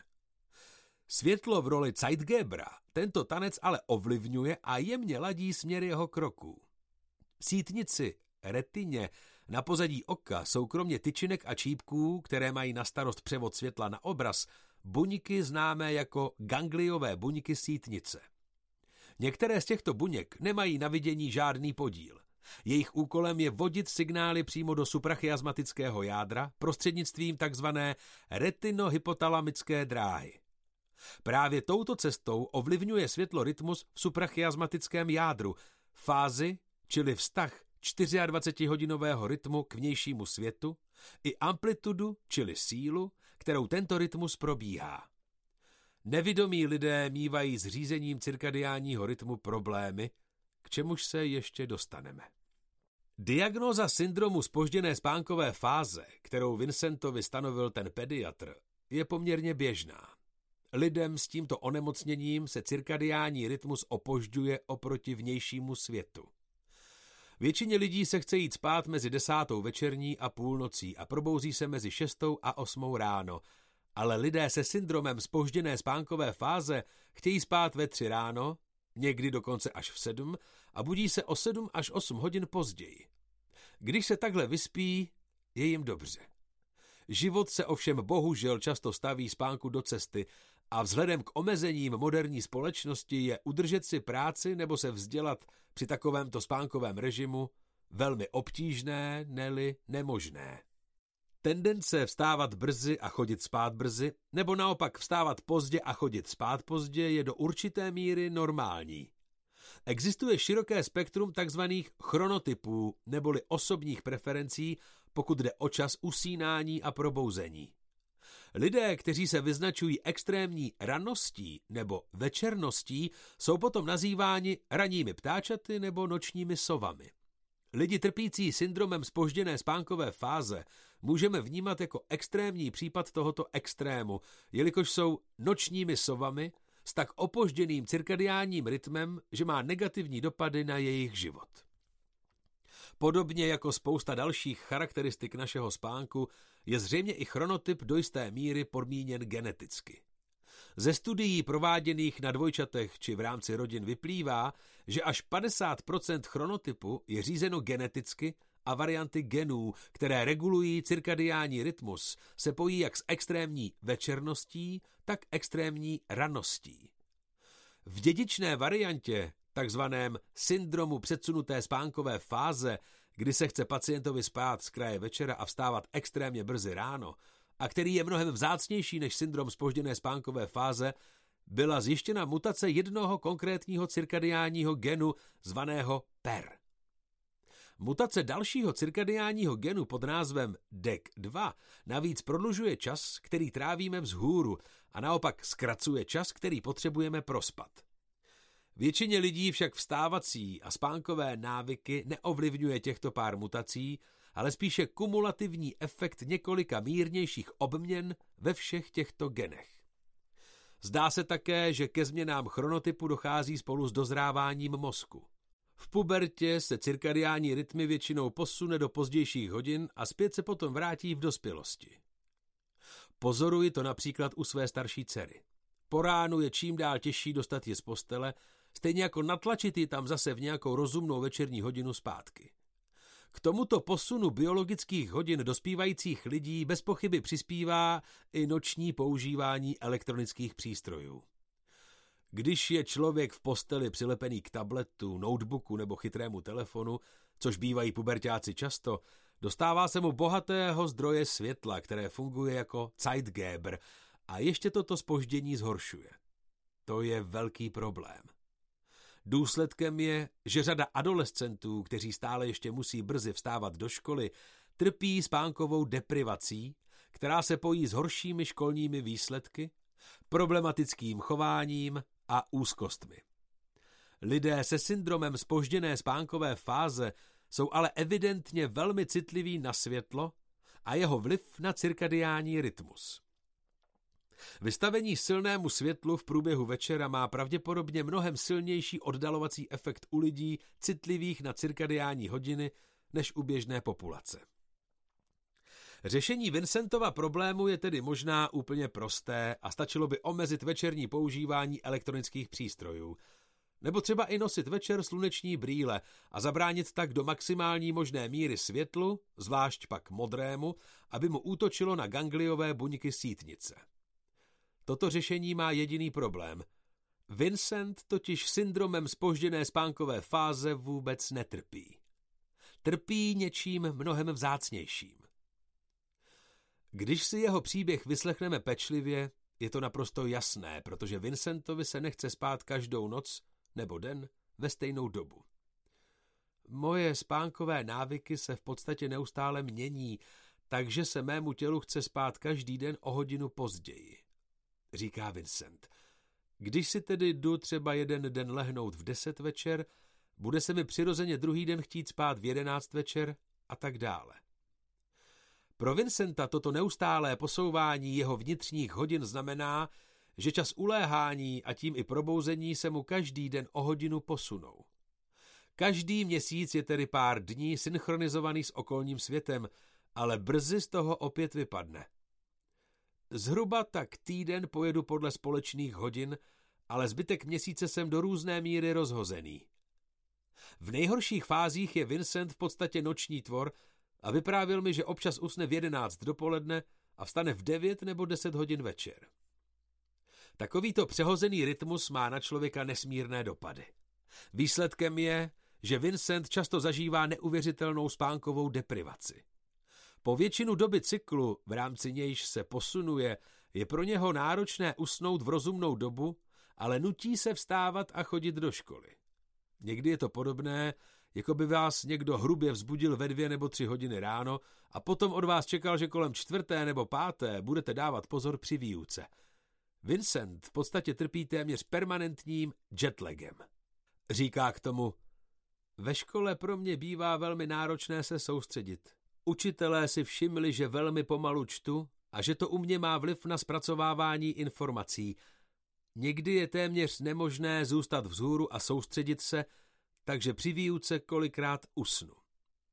Světlo v roli Zeitgebera tento tanec ale ovlivňuje a jemně ladí směr jeho kroků. V sítnici retině na pozadí oka jsou kromě tyčinek a čípků, které mají na starost převod světla na obraz, buňky známé jako gangliové buňky sítnice. Některé z těchto buněk nemají na vidění žádný podíl. Jejich úkolem je vodit signály přímo do suprachiasmatického jádra prostřednictvím takzvané retinohypotalamické dráhy. Právě touto cestou ovlivňuje světlo rytmus v suprachiasmatickém jádru, fázi, čili vztah dvacetčtyřhodinového rytmu k vnějšímu světu, i amplitudu, čili sílu, kterou tento rytmus probíhá. Nevidomí lidé mívají s řízením cirkadiánního rytmu problémy, k čemuž se ještě dostaneme. Diagnóza syndromu zpožděné spánkové fáze, kterou Vincentovi stanovil ten pediatr, je poměrně běžná. Lidem s tímto onemocněním se cirkadiánní rytmus opožďuje oproti vnějšímu světu. Většině lidí se chce jít spát mezi desátou večerní a půlnocí a probouzí se mezi šestou a osmou ráno, ale lidé se syndromem zpožděné spánkové fáze chtějí spát ve tři ráno, někdy dokonce až v sedm a budí se o sedm až osm hodin později. Když se takhle vyspí, je jim dobře. Život se ovšem bohužel často staví spánku do cesty a vzhledem k omezením moderní společnosti je udržet si práci nebo se vzdělat při takovémto spánkovém režimu velmi obtížné, ne-li nemožné. Tendence vstávat brzy a chodit spát brzy, nebo naopak vstávat pozdě a chodit spát pozdě je do určité míry normální. Existuje široké spektrum takzvaných chronotypů neboli osobních preferencí, pokud jde o čas usínání a probouzení. Lidé, kteří se vyznačují extrémní ranností nebo večerností, jsou potom nazýváni ranními ptáčaty nebo nočními sovami. Lidi trpící syndromem zpožděné spánkové fáze můžeme vnímat jako extrémní případ tohoto extrému, jelikož jsou nočními sovami s tak opožděným cirkadiánním rytmem, že má negativní dopady na jejich život. Podobně jako spousta dalších charakteristik našeho spánku je zřejmě i chronotyp do jisté míry podmíněn geneticky. Ze studií prováděných na dvojčatech či v rámci rodin vyplývá, že až padesát procent chronotypu je řízeno geneticky a varianty genů, které regulují cirkadiální rytmus, se pojí jak s extrémní večerností, tak extrémní raností. V dědičné variantě, takzvaném syndromu předsunuté spánkové fáze, kdy se chce pacientovi spát z kraje večera a vstávat extrémně brzy ráno, a který je mnohem vzácnější než syndrom zpožděné spánkové fáze, byla zjištěna mutace jednoho konkrétního cirkadiálního genu zvaného P E R. Mutace dalšího cirkadiálního genu pod názvem D E C dva navíc prodlužuje čas, který trávíme vzhůru, a naopak zkracuje čas, který potřebujeme prospat. Většině lidí však vstávací a spánkové návyky neovlivňuje těchto pár mutací, ale spíše kumulativní efekt několika mírnějších obměn ve všech těchto genech. Zdá se také, že ke změnám chronotypu dochází spolu s dozráváním mozku. V pubertě se cirkadiální rytmy většinou posune do pozdějších hodin a zpět se potom vrátí v dospělosti. Pozoruji to například u své starší dcery. Po ránu je čím dál těžší dostat ji z postele, stejně jako natlačit ji tam zase v nějakou rozumnou večerní hodinu zpátky. K tomuto posunu biologických hodin dospívajících lidí bez pochyby přispívá i noční používání elektronických přístrojů. Když je člověk v posteli přilepený k tabletu, notebooku nebo chytrému telefonu, což bývají puberťáci často, dostává se mu bohatého zdroje světla, které funguje jako Zeitgeber, a ještě toto zpoždění zhoršuje. To je velký problém. Důsledkem je, že řada adolescentů, kteří stále ještě musí brzy vstávat do školy, trpí spánkovou deprivací, která se pojí s horšími školními výsledky, problematickým chováním a úzkostmi. Lidé se syndromem zpožděné spánkové fáze jsou ale evidentně velmi citliví na světlo a jeho vliv na cirkadiální rytmus. Vystavení silnému světlu v průběhu večera má pravděpodobně mnohem silnější oddalovací efekt u lidí citlivých na cirkadiální hodiny než u běžné populace. Řešení Vincentova problému je tedy možná úplně prosté a stačilo by omezit večerní používání elektronických přístrojů. Nebo třeba i nosit večer sluneční brýle a zabránit tak do maximální možné míry světlu, zvlášť pak modrému, aby mu útočilo na gangliové buňky sítnice. Toto řešení má jediný problém. Vincent totiž syndromem zpožděné spánkové fáze vůbec netrpí. Trpí něčím mnohem vzácnějším. Když si jeho příběh vyslechneme pečlivě, je to naprosto jasné, protože Vincentovi se nechce spát každou noc nebo den ve stejnou dobu. Moje spánkové návyky se v podstatě neustále mění, takže se mému tělu chce spát každý den o hodinu později, říká Vincent. Když si tedy jdu třeba jeden den lehnout v deset večer, bude se mi přirozeně druhý den chtít spát v jedenáct večer a tak dále. Pro Vincenta toto neustálé posouvání jeho vnitřních hodin znamená, že čas uléhání a tím i probouzení se mu každý den o hodinu posunou. Každý měsíc je tedy pár dní synchronizovaný s okolním světem, ale brzy z toho opět vypadne. Zhruba tak týden pojedu podle společných hodin, ale zbytek měsíce jsem do různé míry rozhozený. V nejhorších fázích je Vincent v podstatě noční tvor a vyprávěl mi, že občas usne v jedenáct dopoledne a vstane v devět nebo deset hodin večer. Takovýto přehozený rytmus má na člověka nesmírné dopady. Výsledkem je, že Vincent často zažívá neuvěřitelnou spánkovou deprivaci. Po většinu doby cyklu, v rámci nějž se posunuje, je pro něho náročné usnout v rozumnou dobu, ale nutí se vstávat a chodit do školy. Někdy je to podobné, jako by vás někdo hrubě vzbudil ve dvě nebo tři hodiny ráno a potom od vás čekal, že kolem čtvrté nebo páté budete dávat pozor při výuce. Vincent v podstatě trpí téměř permanentním jetlagem. Říká k tomu: ve škole pro mě bývá velmi náročné se soustředit. Učitelé si všimli, že velmi pomalu čtu a že to u mě má vliv na zpracovávání informací. Někdy je téměř nemožné zůstat vzhůru a soustředit se, takže při výuce kolikrát usnu.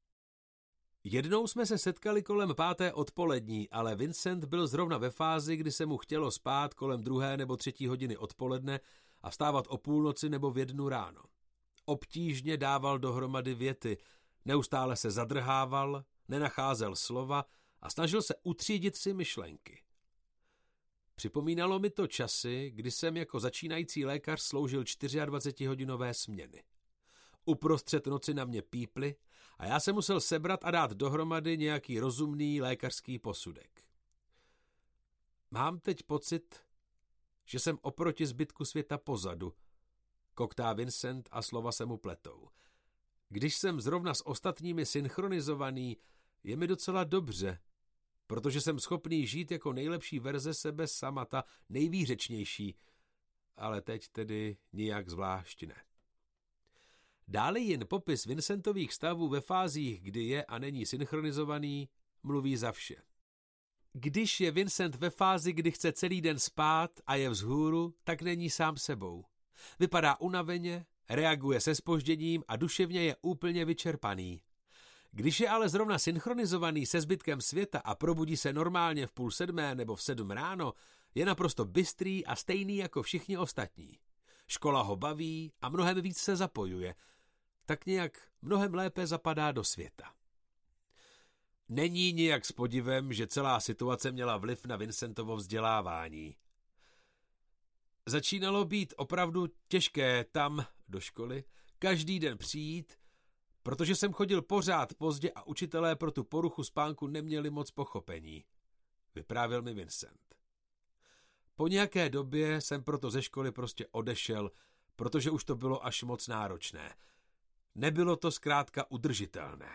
Jednou jsme se setkali kolem páté odpolední, ale Vincent byl zrovna ve fázi, kdy se mu chtělo spát kolem druhé nebo třetí hodiny odpoledne a vstávat o půlnoci nebo v jednu ráno. Obtížně dával dohromady věty, neustále se zadrhával, nenacházel slova a snažil se utřídit si myšlenky. Připomínalo mi to časy, kdy jsem jako začínající lékař sloužil dvacetičtyřhodinové směny. Uprostřed noci na mě pípli a já se musel sebrat a dát dohromady nějaký rozumný lékařský posudek. Mám teď pocit, že jsem oproti zbytku světa pozadu, koktá Vincent a slova se mu pletou. Když jsem zrovna s ostatními synchronizovaný, je mi docela dobře, protože jsem schopný žít jako nejlepší verze sebe sama, ta nejvýřečnější, ale teď tedy nijak zvlášť ne. Dále jen popis Vincentových stavů ve fázích, kdy je a není synchronizovaný, mluví za vše. Když je Vincent ve fázi, kdy chce celý den spát a je vzhůru, tak není sám sebou. Vypadá unaveně, reaguje se zpožděním a duševně je úplně vyčerpaný. Když je ale zrovna synchronizovaný se zbytkem světa a probudí se normálně v půl sedmé nebo v sedm ráno, je naprosto bystrý a stejný jako všichni ostatní. Škola ho baví a mnohem víc se zapojuje. Tak nějak mnohem lépe zapadá do světa. Není nijak s podivem, že celá situace měla vliv na Vincentovo vzdělávání. Začínalo být opravdu těžké tam, do školy, každý den přijít, protože jsem chodil pořád pozdě a učitelé pro tu poruchu spánku neměli moc pochopení, vyprávěl mi Vincent. Po nějaké době jsem proto ze školy prostě odešel, protože už to bylo až moc náročné. Nebylo to zkrátka udržitelné.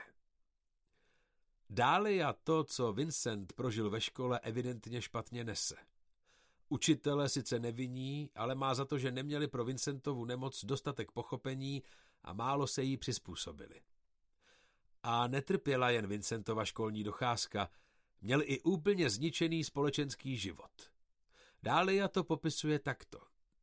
Dále já to, co Vincent prožil ve škole, evidentně špatně nese. Učitele sice neviní, ale má za to, že neměli pro Vincentovu nemoc dostatek pochopení a málo se jí přizpůsobili. A netrpěla jen Vincentova školní docházka, měl i úplně zničený společenský život. Dále já to popisuje takto.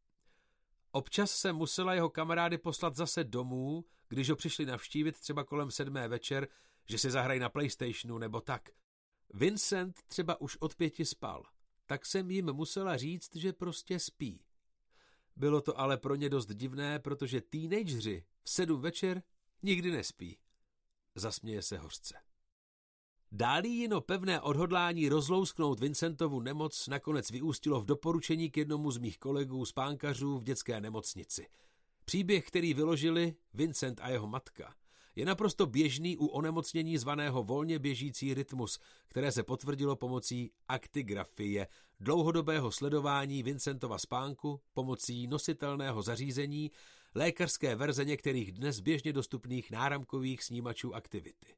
Občas se musela jeho kamarády poslat zase domů, když ho přišli navštívit třeba kolem sedmé večer, že si zahrají na PlayStationu nebo tak. Vincent třeba už od pěti spal, tak jsem jim musela říct, že prostě spí. Bylo to ale pro ně dost divné, protože teenageři v sedm večer nikdy nespí. Zasměje se hořce. Dálíino pevné odhodlání rozlousknout Vincentovu nemoc nakonec vyústilo v doporučení k jednomu z mých kolegů spánkařů v dětské nemocnici. Příběh, který vyložili Vincent a jeho matka, je naprosto běžný u onemocnění zvaného volně běžící rytmus, které se potvrdilo pomocí aktigrafie, dlouhodobého sledování Vincentova spánku pomocí nositelného zařízení, lékařské verze některých dnes běžně dostupných náramkových snímačů aktivity.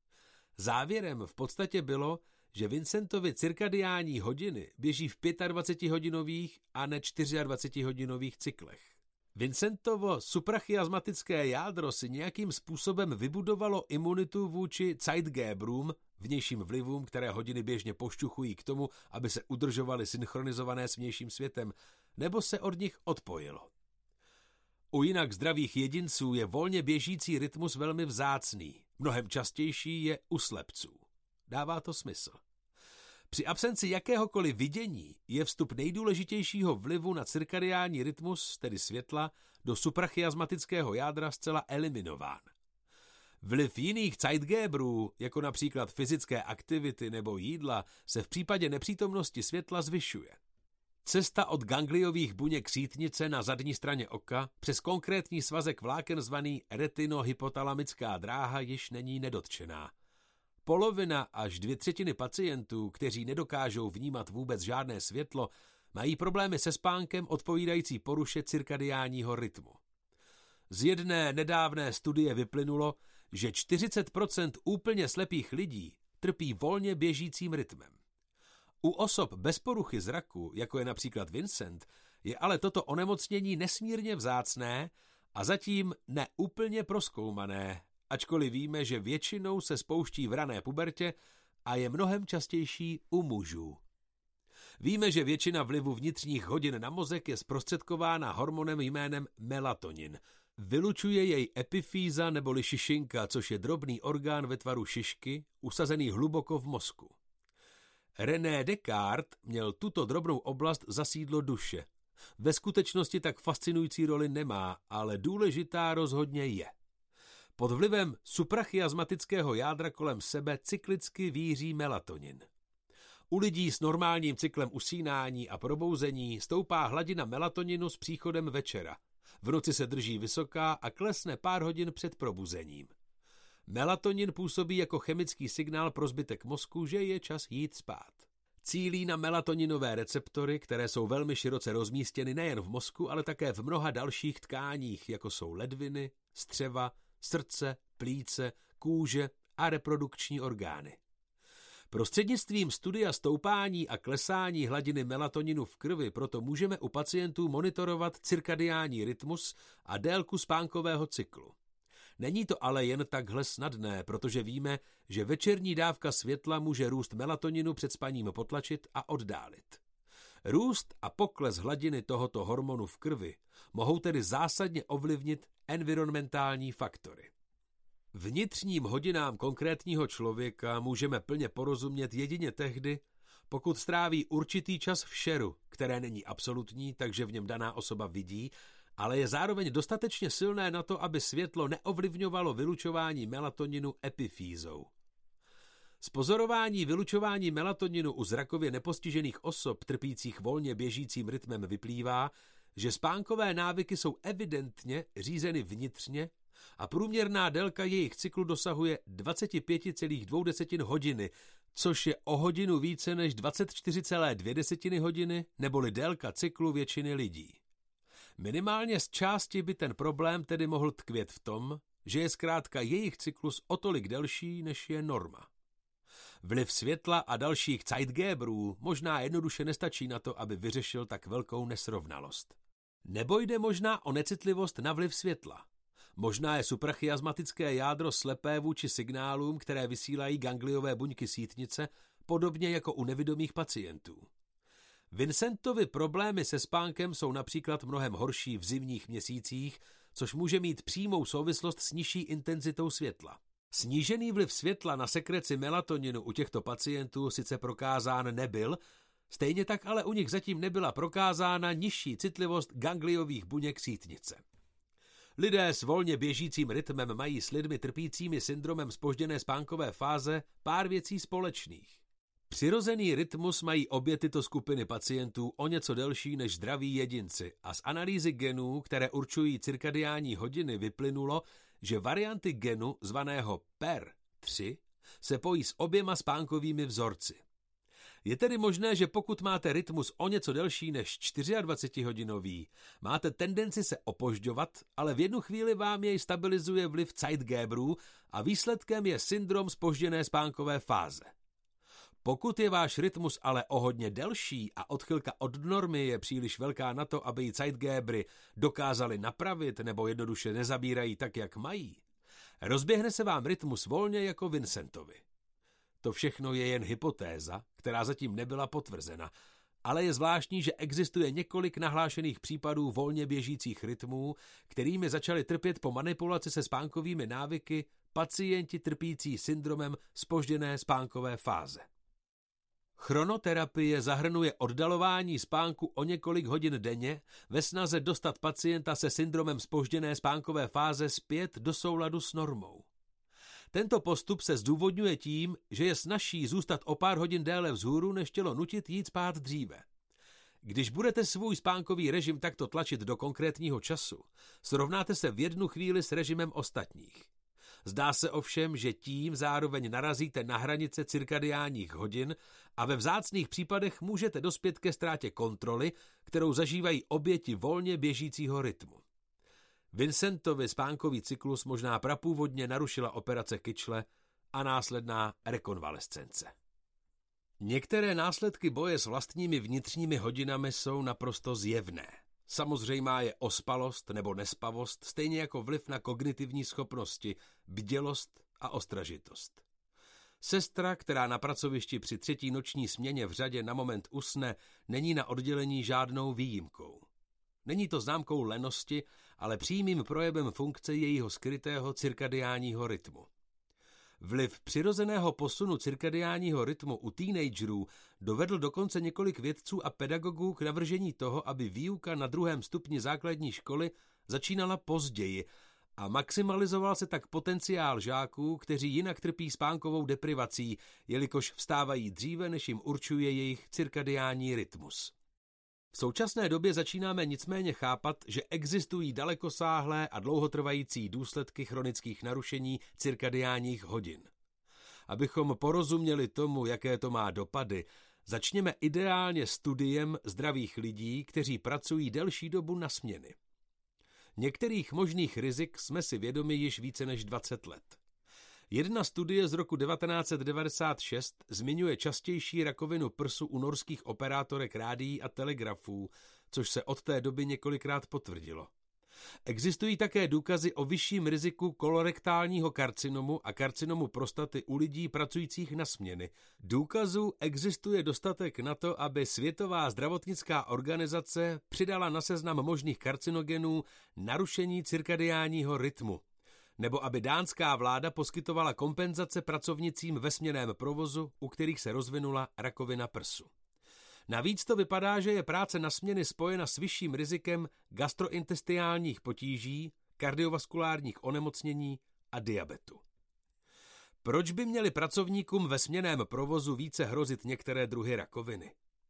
Závěrem v podstatě bylo, že Vincentovi cirkadiální hodiny běží v dvacetipětihodinových a ne dvacetčtyřhodinových cyklech. Vincentovo suprachiasmatické jádro si nějakým způsobem vybudovalo imunitu vůči Zeitgeberům, vnějším vlivům, které hodiny běžně pošťuchují k tomu, aby se udržovaly synchronizované s vnějším světem, nebo se od nich odpojilo. U jinak zdravých jedinců je volně běžící rytmus velmi vzácný. Mnohem častější je u slepců. Dává to smysl. Při absenci jakéhokoliv vidění je vstup nejdůležitějšího vlivu na cirkadiální rytmus, tedy světla, do suprachiasmatického jádra zcela eliminován. Vliv jiných Zeitgeberů, jako například fyzické aktivity nebo jídla, se v případě nepřítomnosti světla zvyšuje. Cesta od gangliových buněk sítnice na zadní straně oka přes konkrétní svazek vláken zvaný retinohypotalamická dráha již není nedotčená. Polovina až dvě třetiny pacientů, kteří nedokážou vnímat vůbec žádné světlo, mají problémy se spánkem odpovídající poruše cirkadiálního rytmu. Z jedné nedávné studie vyplynulo, že čtyřicet procent úplně slepých lidí trpí volně běžícím rytmem. U osob bez poruchy zraku, jako je například Vincent, je ale toto onemocnění nesmírně vzácné a zatím neúplně prozkoumané, ačkoliv víme, že většinou se spouští v rané pubertě a je mnohem častější u mužů. Víme, že většina vlivu vnitřních hodin na mozek je zprostředkována hormonem jménem melatonin, Vylučuje jej epifýza neboli šišinka, což je drobný orgán ve tvaru šišky, usazený hluboko v mozku. René Descartes měl tuto drobnou oblast za sídlo duše. Ve skutečnosti tak fascinující roli nemá, ale důležitá rozhodně je. Pod vlivem suprachiasmatického jádra kolem sebe cyklicky víří melatonin. U lidí s normálním cyklem usínání a probouzení stoupá hladina melatoninu s příchodem večera. V noci se drží vysoká a klesne pár hodin před probuzením. Melatonin působí jako chemický signál pro zbytek mozku, že je čas jít spát. Cílí na melatoninové receptory, které jsou velmi široce rozmístěny nejen v mozku, ale také v mnoha dalších tkáních, jako jsou ledviny, střeva, srdce, plíce, kůže a reprodukční orgány. Prostřednictvím studia stoupání a klesání hladiny melatoninu v krvi proto můžeme u pacientů monitorovat cirkadiální rytmus a délku spánkového cyklu. Není to ale jen takhle snadné, protože víme, že večerní dávka světla může růst melatoninu před spaním potlačit a oddálit. Růst a pokles hladiny tohoto hormonu v krvi mohou tedy zásadně ovlivnit environmentální faktory. Vnitřním hodinám konkrétního člověka můžeme plně porozumět jedině tehdy, pokud stráví určitý čas v šeru, které není absolutní, takže v něm daná osoba vidí, ale je zároveň dostatečně silné na to, aby světlo neovlivňovalo vylučování melatoninu epifýzou. Z pozorování vylučování melatoninu u zrakově nepostižených osob trpících volně běžícím rytmem vyplývá, že spánkové návyky jsou evidentně řízeny vnitřně a průměrná délka jejich cyklu dosahuje dvacet pět celá dvě hodiny, což je o hodinu více než dvacet čtyři celá dvě hodiny, neboli délka cyklu většiny lidí. Minimálně z části by ten problém tedy mohl tkvět v tom, že je zkrátka jejich cyklus o tolik delší, než je norma. Vliv světla a dalších Zeitgeberů možná jednoduše nestačí na to, aby vyřešil tak velkou nesrovnalost. Nebo jde možná o necitlivost na vliv světla. Možná je suprachiasmatické jádro slepé vůči signálům, které vysílají gangliové buňky sítnice, podobně jako u nevidomých pacientů. Vincentovy problémy se spánkem jsou například mnohem horší v zimních měsících, což může mít přímou souvislost s nižší intenzitou světla. Snížený vliv světla na sekreci melatoninu u těchto pacientů sice prokázán nebyl, stejně tak ale u nich zatím nebyla prokázána nižší citlivost gangliových buněk sítnice. Lidé s volně běžícím rytmem mají s lidmi trpícími syndromem zpožděné spánkové fáze pár věcí společných. Přirozený rytmus mají obě tyto skupiny pacientů o něco delší než zdraví jedinci a z analýzy genů, které určují cirkadiální hodiny, vyplynulo, že varianty genu zvaného P E R tři se pojí s oběma spánkovými vzorci. Je tedy možné, že pokud máte rytmus o něco delší než dvacetčtyřhodinový, máte tendenci se opožďovat, ale v jednu chvíli vám jej stabilizuje vliv Zeitgeberů a výsledkem je syndrom zpožděné spánkové fáze. Pokud je váš rytmus ale o hodně delší a odchylka od normy je příliš velká na to, aby ji Zeitgebery dokázali napravit nebo jednoduše nezabírají tak, jak mají, rozběhne se vám rytmus volně jako Vincentovi. To všechno je jen hypotéza, která zatím nebyla potvrzena, ale je zvláštní, že existuje několik nahlášených případů volně běžících rytmů, kterými začali trpět po manipulaci se spánkovými návyky pacienti trpící syndromem zpožděné spánkové fáze. Chronoterapie zahrnuje oddalování spánku o několik hodin denně ve snaze dostat pacienta se syndromem zpožděné spánkové fáze zpět do souladu s normou. Tento postup se zdůvodňuje tím, že je snazší zůstat o pár hodin déle vzhůru, než tělo nutit jít spát dříve. Když budete svůj spánkový režim takto tlačit do konkrétního času, srovnáte se v jednu chvíli s režimem ostatních. Zdá se ovšem, že tím zároveň narazíte na hranice cirkadiánních hodin a ve vzácných případech můžete dospět ke ztrátě kontroly, kterou zažívají oběti volně běžícího rytmu. Vincentovi spánkový cyklus možná prapůvodně narušila operace kyčle a následná rekonvalescence. Některé následky boje s vlastními vnitřními hodinami jsou naprosto zjevné. Samozřejmá je ospalost nebo nespavost, stejně jako vliv na kognitivní schopnosti, bdělost a ostražitost. Sestra, která na pracovišti při třetí noční směně v řadě na moment usne, není na oddělení žádnou výjimkou. Není to známkou lenosti, ale přímým projevem funkce jejího skrytého cirkadiánního rytmu. Vliv přirozeného posunu cirkadiánního rytmu u teenagerů dovedl dokonce několik vědců a pedagogů k navržení toho, aby výuka na druhém stupni základní školy začínala později a maximalizoval se tak potenciál žáků, kteří jinak trpí spánkovou deprivací, jelikož vstávají dříve, než jim určuje jejich cirkadiánní rytmus. V současné době začínáme nicméně chápat, že existují dalekosáhlé a dlouhotrvající důsledky chronických narušení cirkadiánních hodin. Abychom porozuměli tomu, jaké to má dopady, začněme ideálně studiem zdravých lidí, kteří pracují delší dobu na směny. Některých možných rizik jsme si vědomi již více než dvacet let. Jedna studie z roku devatenáct set devadesát šest zmiňuje častější rakovinu prsu u norských operátorek rádií a telegrafů, což se od té doby několikrát potvrdilo. Existují také důkazy o vyšším riziku kolorektálního karcinomu a karcinomu prostaty u lidí pracujících na směny. Důkazů existuje dostatek na to, aby Světová zdravotnická organizace přidala na seznam možných karcinogenů narušení cirkadiánního rytmu, nebo aby dánská vláda poskytovala kompenzace pracovnicím ve směnném provozu, u kterých se rozvinula rakovina prsu. Navíc to vypadá, že je práce na směny spojena s vyšším rizikem gastrointestinálních potíží, kardiovaskulárních onemocnění a diabetu. Proč by měli pracovníkům ve směnném provozu více hrozit některé druhy rakoviny?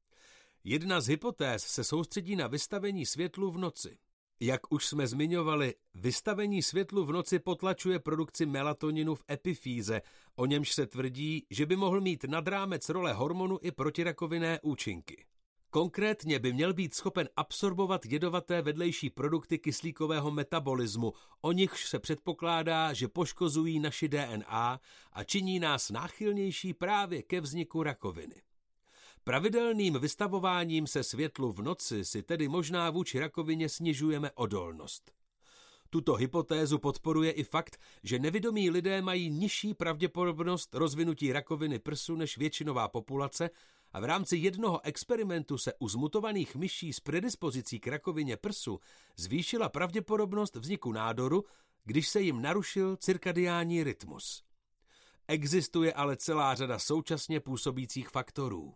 Jedna z hypotéz se soustředí na vystavení světlu v noci. Jak už jsme zmiňovali, vystavení světlu v noci potlačuje produkci melatoninu v epifýze, o němž se tvrdí, že by mohl mít nad rámec role hormonu i protirakovinné účinky. Konkrétně by měl být schopen absorbovat jedovaté vedlejší produkty kyslíkového metabolismu, o nichž se předpokládá, že poškozují naši D N A a činí nás náchylnější právě ke vzniku rakoviny. Pravidelným vystavováním se světlu v noci si tedy možná vůči rakovině snižujeme odolnost. Tuto hypotézu podporuje i fakt, že nevidomí lidé mají nižší pravděpodobnost rozvinutí rakoviny prsu než většinová populace a v rámci jednoho experimentu se u zmutovaných myší s predispozicí k rakovině prsu zvýšila pravděpodobnost vzniku nádoru, když se jim narušil cirkadiánní rytmus. Existuje ale celá řada současně působících faktorů.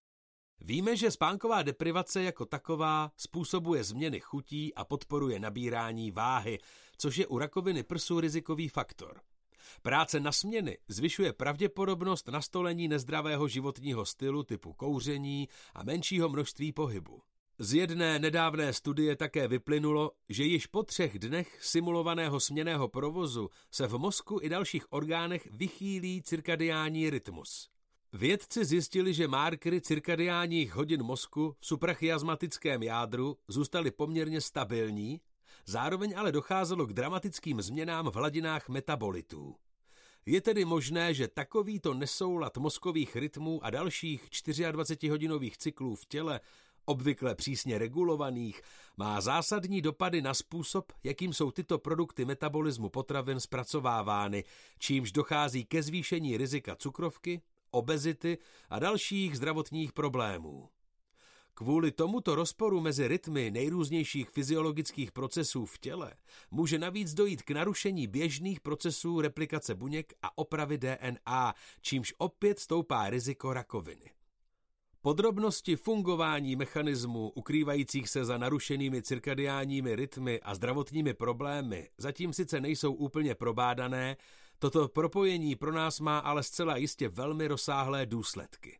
Víme, že spánková deprivace jako taková způsobuje změny chutí a podporuje nabírání váhy, což je u rakoviny prsu rizikový faktor. Práce na směny zvyšuje pravděpodobnost nastolení nezdravého životního stylu typu kouření a menšího množství pohybu. Z jedné nedávné studie také vyplynulo, že již po třech dnech simulovaného směnného provozu se v mozku i dalších orgánech vychýlí cirkadiánní rytmus. Vědci zjistili, že markery cirkadiánních hodin mozku v suprachiasmatickém jádru zůstaly poměrně stabilní, zároveň ale docházelo k dramatickým změnám v hladinách metabolitů. Je tedy možné, že takovýto nesoulad mozkových rytmů a dalších dvacetihodinových cyklů v těle, obvykle přísně regulovaných, má zásadní dopady na způsob, jakým jsou tyto produkty metabolismu potravin zpracovávány, čímž dochází ke zvýšení rizika cukrovky, obezity a dalších zdravotních problémů. Kvůli tomuto rozporu mezi rytmy nejrůznějších fyziologických procesů v těle může navíc dojít k narušení běžných procesů replikace buněk a opravy D N A, čímž opět stoupá riziko rakoviny. Podrobnosti fungování mechanismů ukrývajících se za narušenými cirkadiánními rytmy a zdravotními problémy zatím sice nejsou úplně probádané, toto propojení pro nás má ale zcela jistě velmi rozsáhlé důsledky.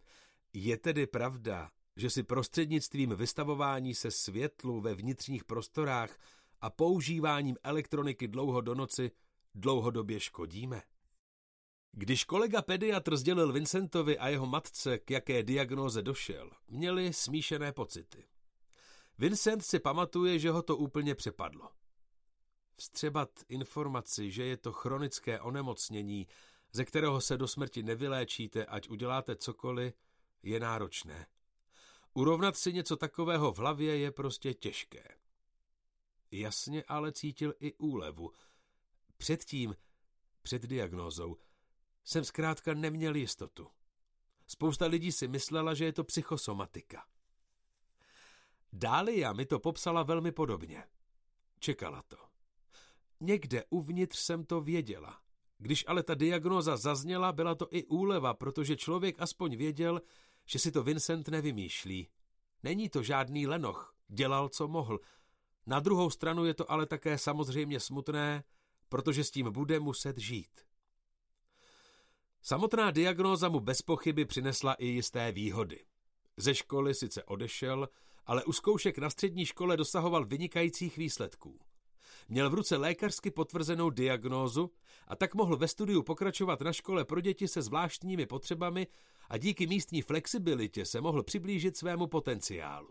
Je tedy pravda, že si prostřednictvím vystavování se světlu ve vnitřních prostorách a používáním elektroniky dlouho do noci dlouhodobě škodíme? Když kolega pediatr sdělil Vincentovi a jeho matce, k jaké diagnóze došel, měli smíšené pocity. Vincent si pamatuje, že ho to úplně přepadlo. Vstřebat informaci, že je to chronické onemocnění, ze kterého se do smrti nevyléčíte, ať uděláte cokoliv, je náročné. Urovnat si něco takového v hlavě je prostě těžké. Jasně ale cítil i úlevu. Předtím, před diagnózou, jsem zkrátka neměl jistotu. Spousta lidí si myslela, že je to psychosomatika. Dália mi to popsala velmi podobně. čekala to. Někde uvnitř jsem to věděla. Když ale ta diagnóza zazněla, byla to i úleva, protože člověk aspoň věděl, že si to Vincent nevymýšlí. Není to žádný lenoch, dělal, co mohl. Na druhou stranu je to ale také samozřejmě smutné, protože s tím bude muset žít. Samotná diagnóza mu bez pochyby přinesla i jisté výhody. Ze školy sice odešel, ale u zkoušek na střední škole dosahoval vynikajících výsledků. Měl v ruce lékařsky potvrzenou diagnózu a tak mohl ve studiu pokračovat na škole pro děti se zvláštními potřebami a díky místní flexibilitě se mohl přiblížit svému potenciálu.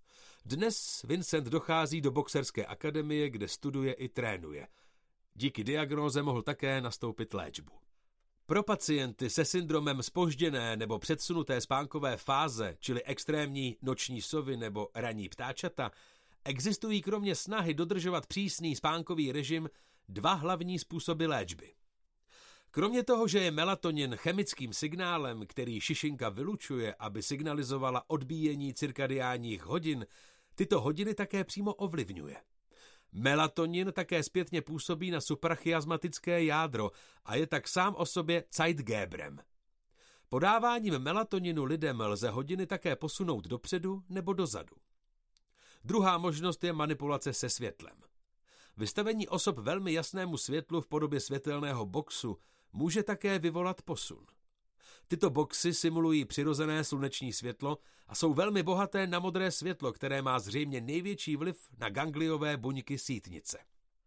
Dnes Vincent dochází do boxerské akademie, kde studuje i trénuje. Díky diagnóze mohl také nastoupit léčbu. Pro pacienty se syndromem zpožděné nebo předsunuté spánkové fáze, čili extrémní noční sovy nebo ranní ptáčata, existují kromě snahy dodržovat přísný spánkový režim dva hlavní způsoby léčby. Kromě toho, že je melatonin chemickým signálem, který šišinka vylučuje, aby signalizovala odbíjení cirkadiánních hodin, tyto hodiny také přímo ovlivňuje. Melatonin také zpětně působí na suprachiasmatické jádro a je tak sám o sobě Zeitgeberem. Podáváním melatoninu lidem lze hodiny také posunout dopředu nebo dozadu. Druhá možnost je manipulace se světlem. Vystavení osob velmi jasnému světlu v podobě světelného boxu může také vyvolat posun. Tyto boxy simulují přirozené sluneční světlo a jsou velmi bohaté na modré světlo, které má zřejmě největší vliv na gangliové buňky sítnice.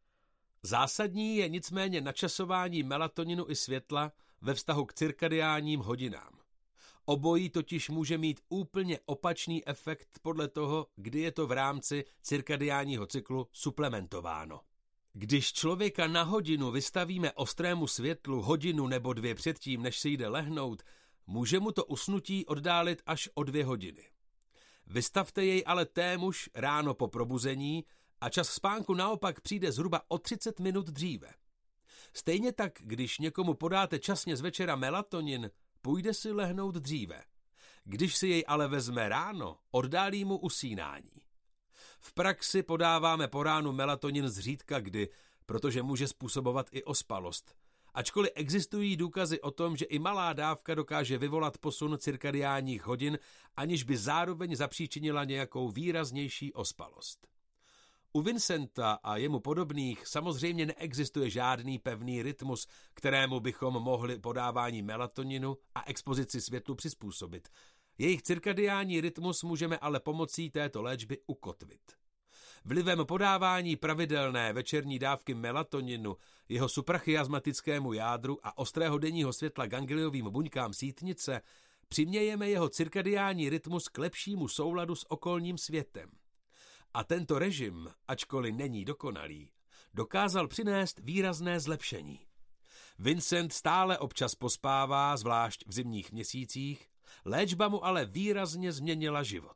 Zásadní je nicméně načasování melatoninu i světla ve vztahu k cirkadiánním hodinám. Obojí totiž může mít úplně opačný efekt podle toho, kdy je to v rámci cirkadiánního cyklu suplementováno. Když člověka na hodinu vystavíme ostrému světlu hodinu nebo dvě předtím, než si jde lehnout, může mu to usnutí oddálit až o dvě hodiny. Vystavte jej ale témuž ráno po probuzení a čas spánku naopak přijde zhruba o třicet minut dříve. Stejně tak, když někomu podáte časně z večera melatonin, půjde si lehnout dříve. Když si jej ale vezme ráno, oddálí mu usínání. V praxi podáváme po ránu melatonin zřídka kdy, protože může způsobovat i ospalost. Ačkoliv existují důkazy o tom, že i malá dávka dokáže vyvolat posun cirkadiánních hodin, aniž by zároveň zapříčinila nějakou výraznější ospalost. U Vincenta a jemu podobných samozřejmě neexistuje žádný pevný rytmus, kterému bychom mohli podávání melatoninu a expozici světlu přizpůsobit. Jejich cirkadiální rytmus můžeme ale pomocí této léčby ukotvit. Vlivem podávání pravidelné večerní dávky melatoninu, jeho suprachiasmatickému jádru a ostrého denního světla gangliovým buňkám sítnice přimějeme jeho cirkadiální rytmus k lepšímu souladu s okolním světem. A tento režim, ačkoliv není dokonalý, dokázal přinést výrazné zlepšení. Vincent stále občas pospává, zvlášť v zimních měsících, léčba mu ale výrazně změnila život.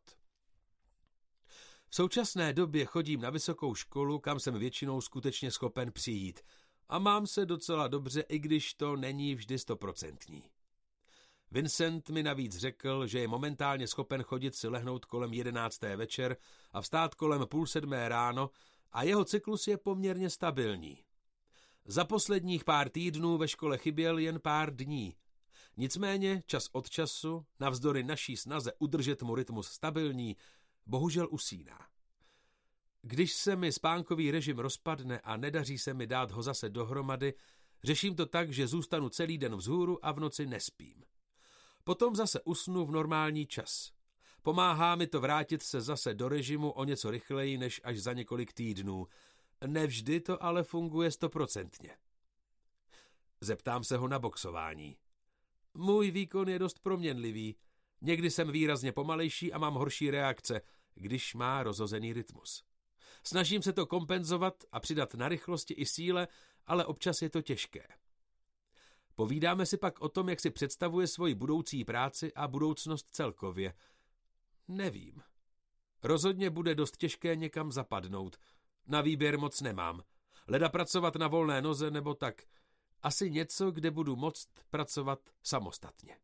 V současné době chodím na vysokou školu, kam jsem většinou skutečně schopen přijít a mám se docela dobře, i když to není vždy stoprocentní. Vincent mi navíc řekl, že je momentálně schopen chodit si lehnout kolem jedenácté večer a vstát kolem půl sedmé ráno a jeho cyklus je poměrně stabilní. Za posledních pár týdnů ve škole chyběl jen pár dní. Nicméně čas od času, navzdory naší snaze udržet mu rytmus stabilní, bohužel usíná. Když se mi spánkový režim rozpadne a nedaří se mi dát ho zase dohromady, řeším to tak, že zůstanu celý den vzhůru a v noci nespím. Potom zase usnu v normální čas. Pomáhá mi to vrátit se zase do režimu o něco rychleji než až za několik týdnů. Nevždy to ale funguje stoprocentně. Zeptám se ho na boxování. Můj výkon je dost proměnlivý. Někdy jsem výrazně pomalejší a mám horší reakce, když má rozhozený rytmus. Snažím se to kompenzovat a přidat na rychlosti i síle, ale občas je to těžké. Povídáme si pak o tom, jak si představuje svoji budoucí práci a budoucnost celkově. Nevím. Rozhodně bude dost těžké někam zapadnout. Na výběr moc nemám. Leda pracovat na volné noze nebo tak. Asi něco, kde budu moct pracovat samostatně.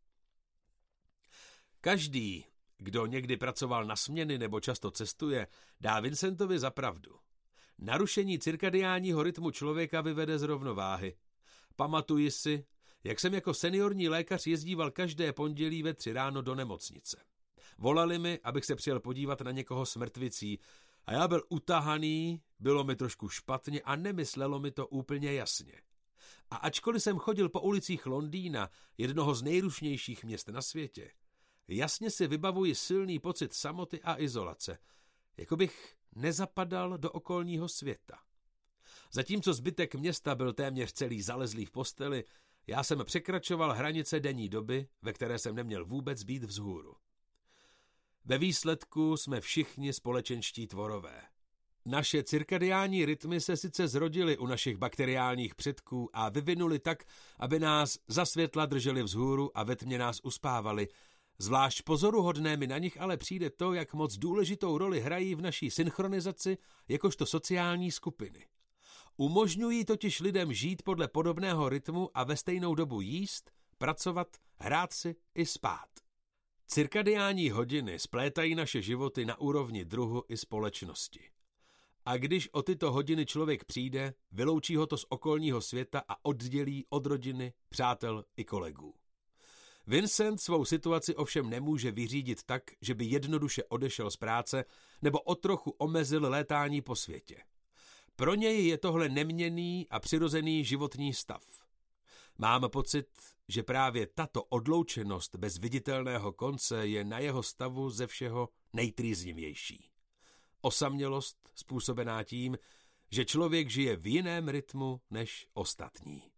Každý, kdo někdy pracoval na směny nebo často cestuje, dá Vincentovi za pravdu. Narušení cirkadiánního rytmu člověka vyvede z rovnováhy. Pamatuji si, jak jsem jako seniorní lékař jezdíval každé pondělí ve tři ráno do nemocnice. Volali mi, abych se přijel podívat na někoho s mrtvicí a já byl utahaný, bylo mi trošku špatně a nemyslelo mi to úplně jasně. A ačkoliv jsem chodil po ulicích Londýna, jednoho z nejrušnějších měst na světě, jasně si vybavuji silný pocit samoty a izolace, jako bych nezapadal do okolního světa. Zatímco zbytek města byl téměř celý zalezlý v posteli, já jsem překračoval hranice denní doby, ve které jsem neměl vůbec být vzhůru. Ve výsledku jsme všichni společenští tvorové. Naše cirkadiální rytmy se sice zrodily u našich bakteriálních předků a vyvinuli tak, aby nás za světla drželi vzhůru a ve tmě nás uspávali. Zvlášť pozoruhodné mi na nich ale přijde to, jak moc důležitou roli hrají v naší synchronizaci jakožto sociální skupiny. Umožňují totiž lidem žít podle podobného rytmu a ve stejnou dobu jíst, pracovat, hrát si i spát. Cirkadiální hodiny splétají naše životy na úrovni druhu i společnosti. A když o tyto hodiny člověk přijde, vyloučí ho to z okolního světa a oddělí od rodiny, přátel i kolegů. Vincent svou situaci ovšem nemůže vyřídit tak, že by jednoduše odešel z práce nebo o trochu omezil létání po světě. Pro něj je tohle neměnný a přirozený životní stav. Mám pocit, že právě tato odloučenost bez viditelného konce je na jeho stavu ze všeho nejtrýznivější. Osamělost způsobená tím, že člověk žije v jiném rytmu než ostatní.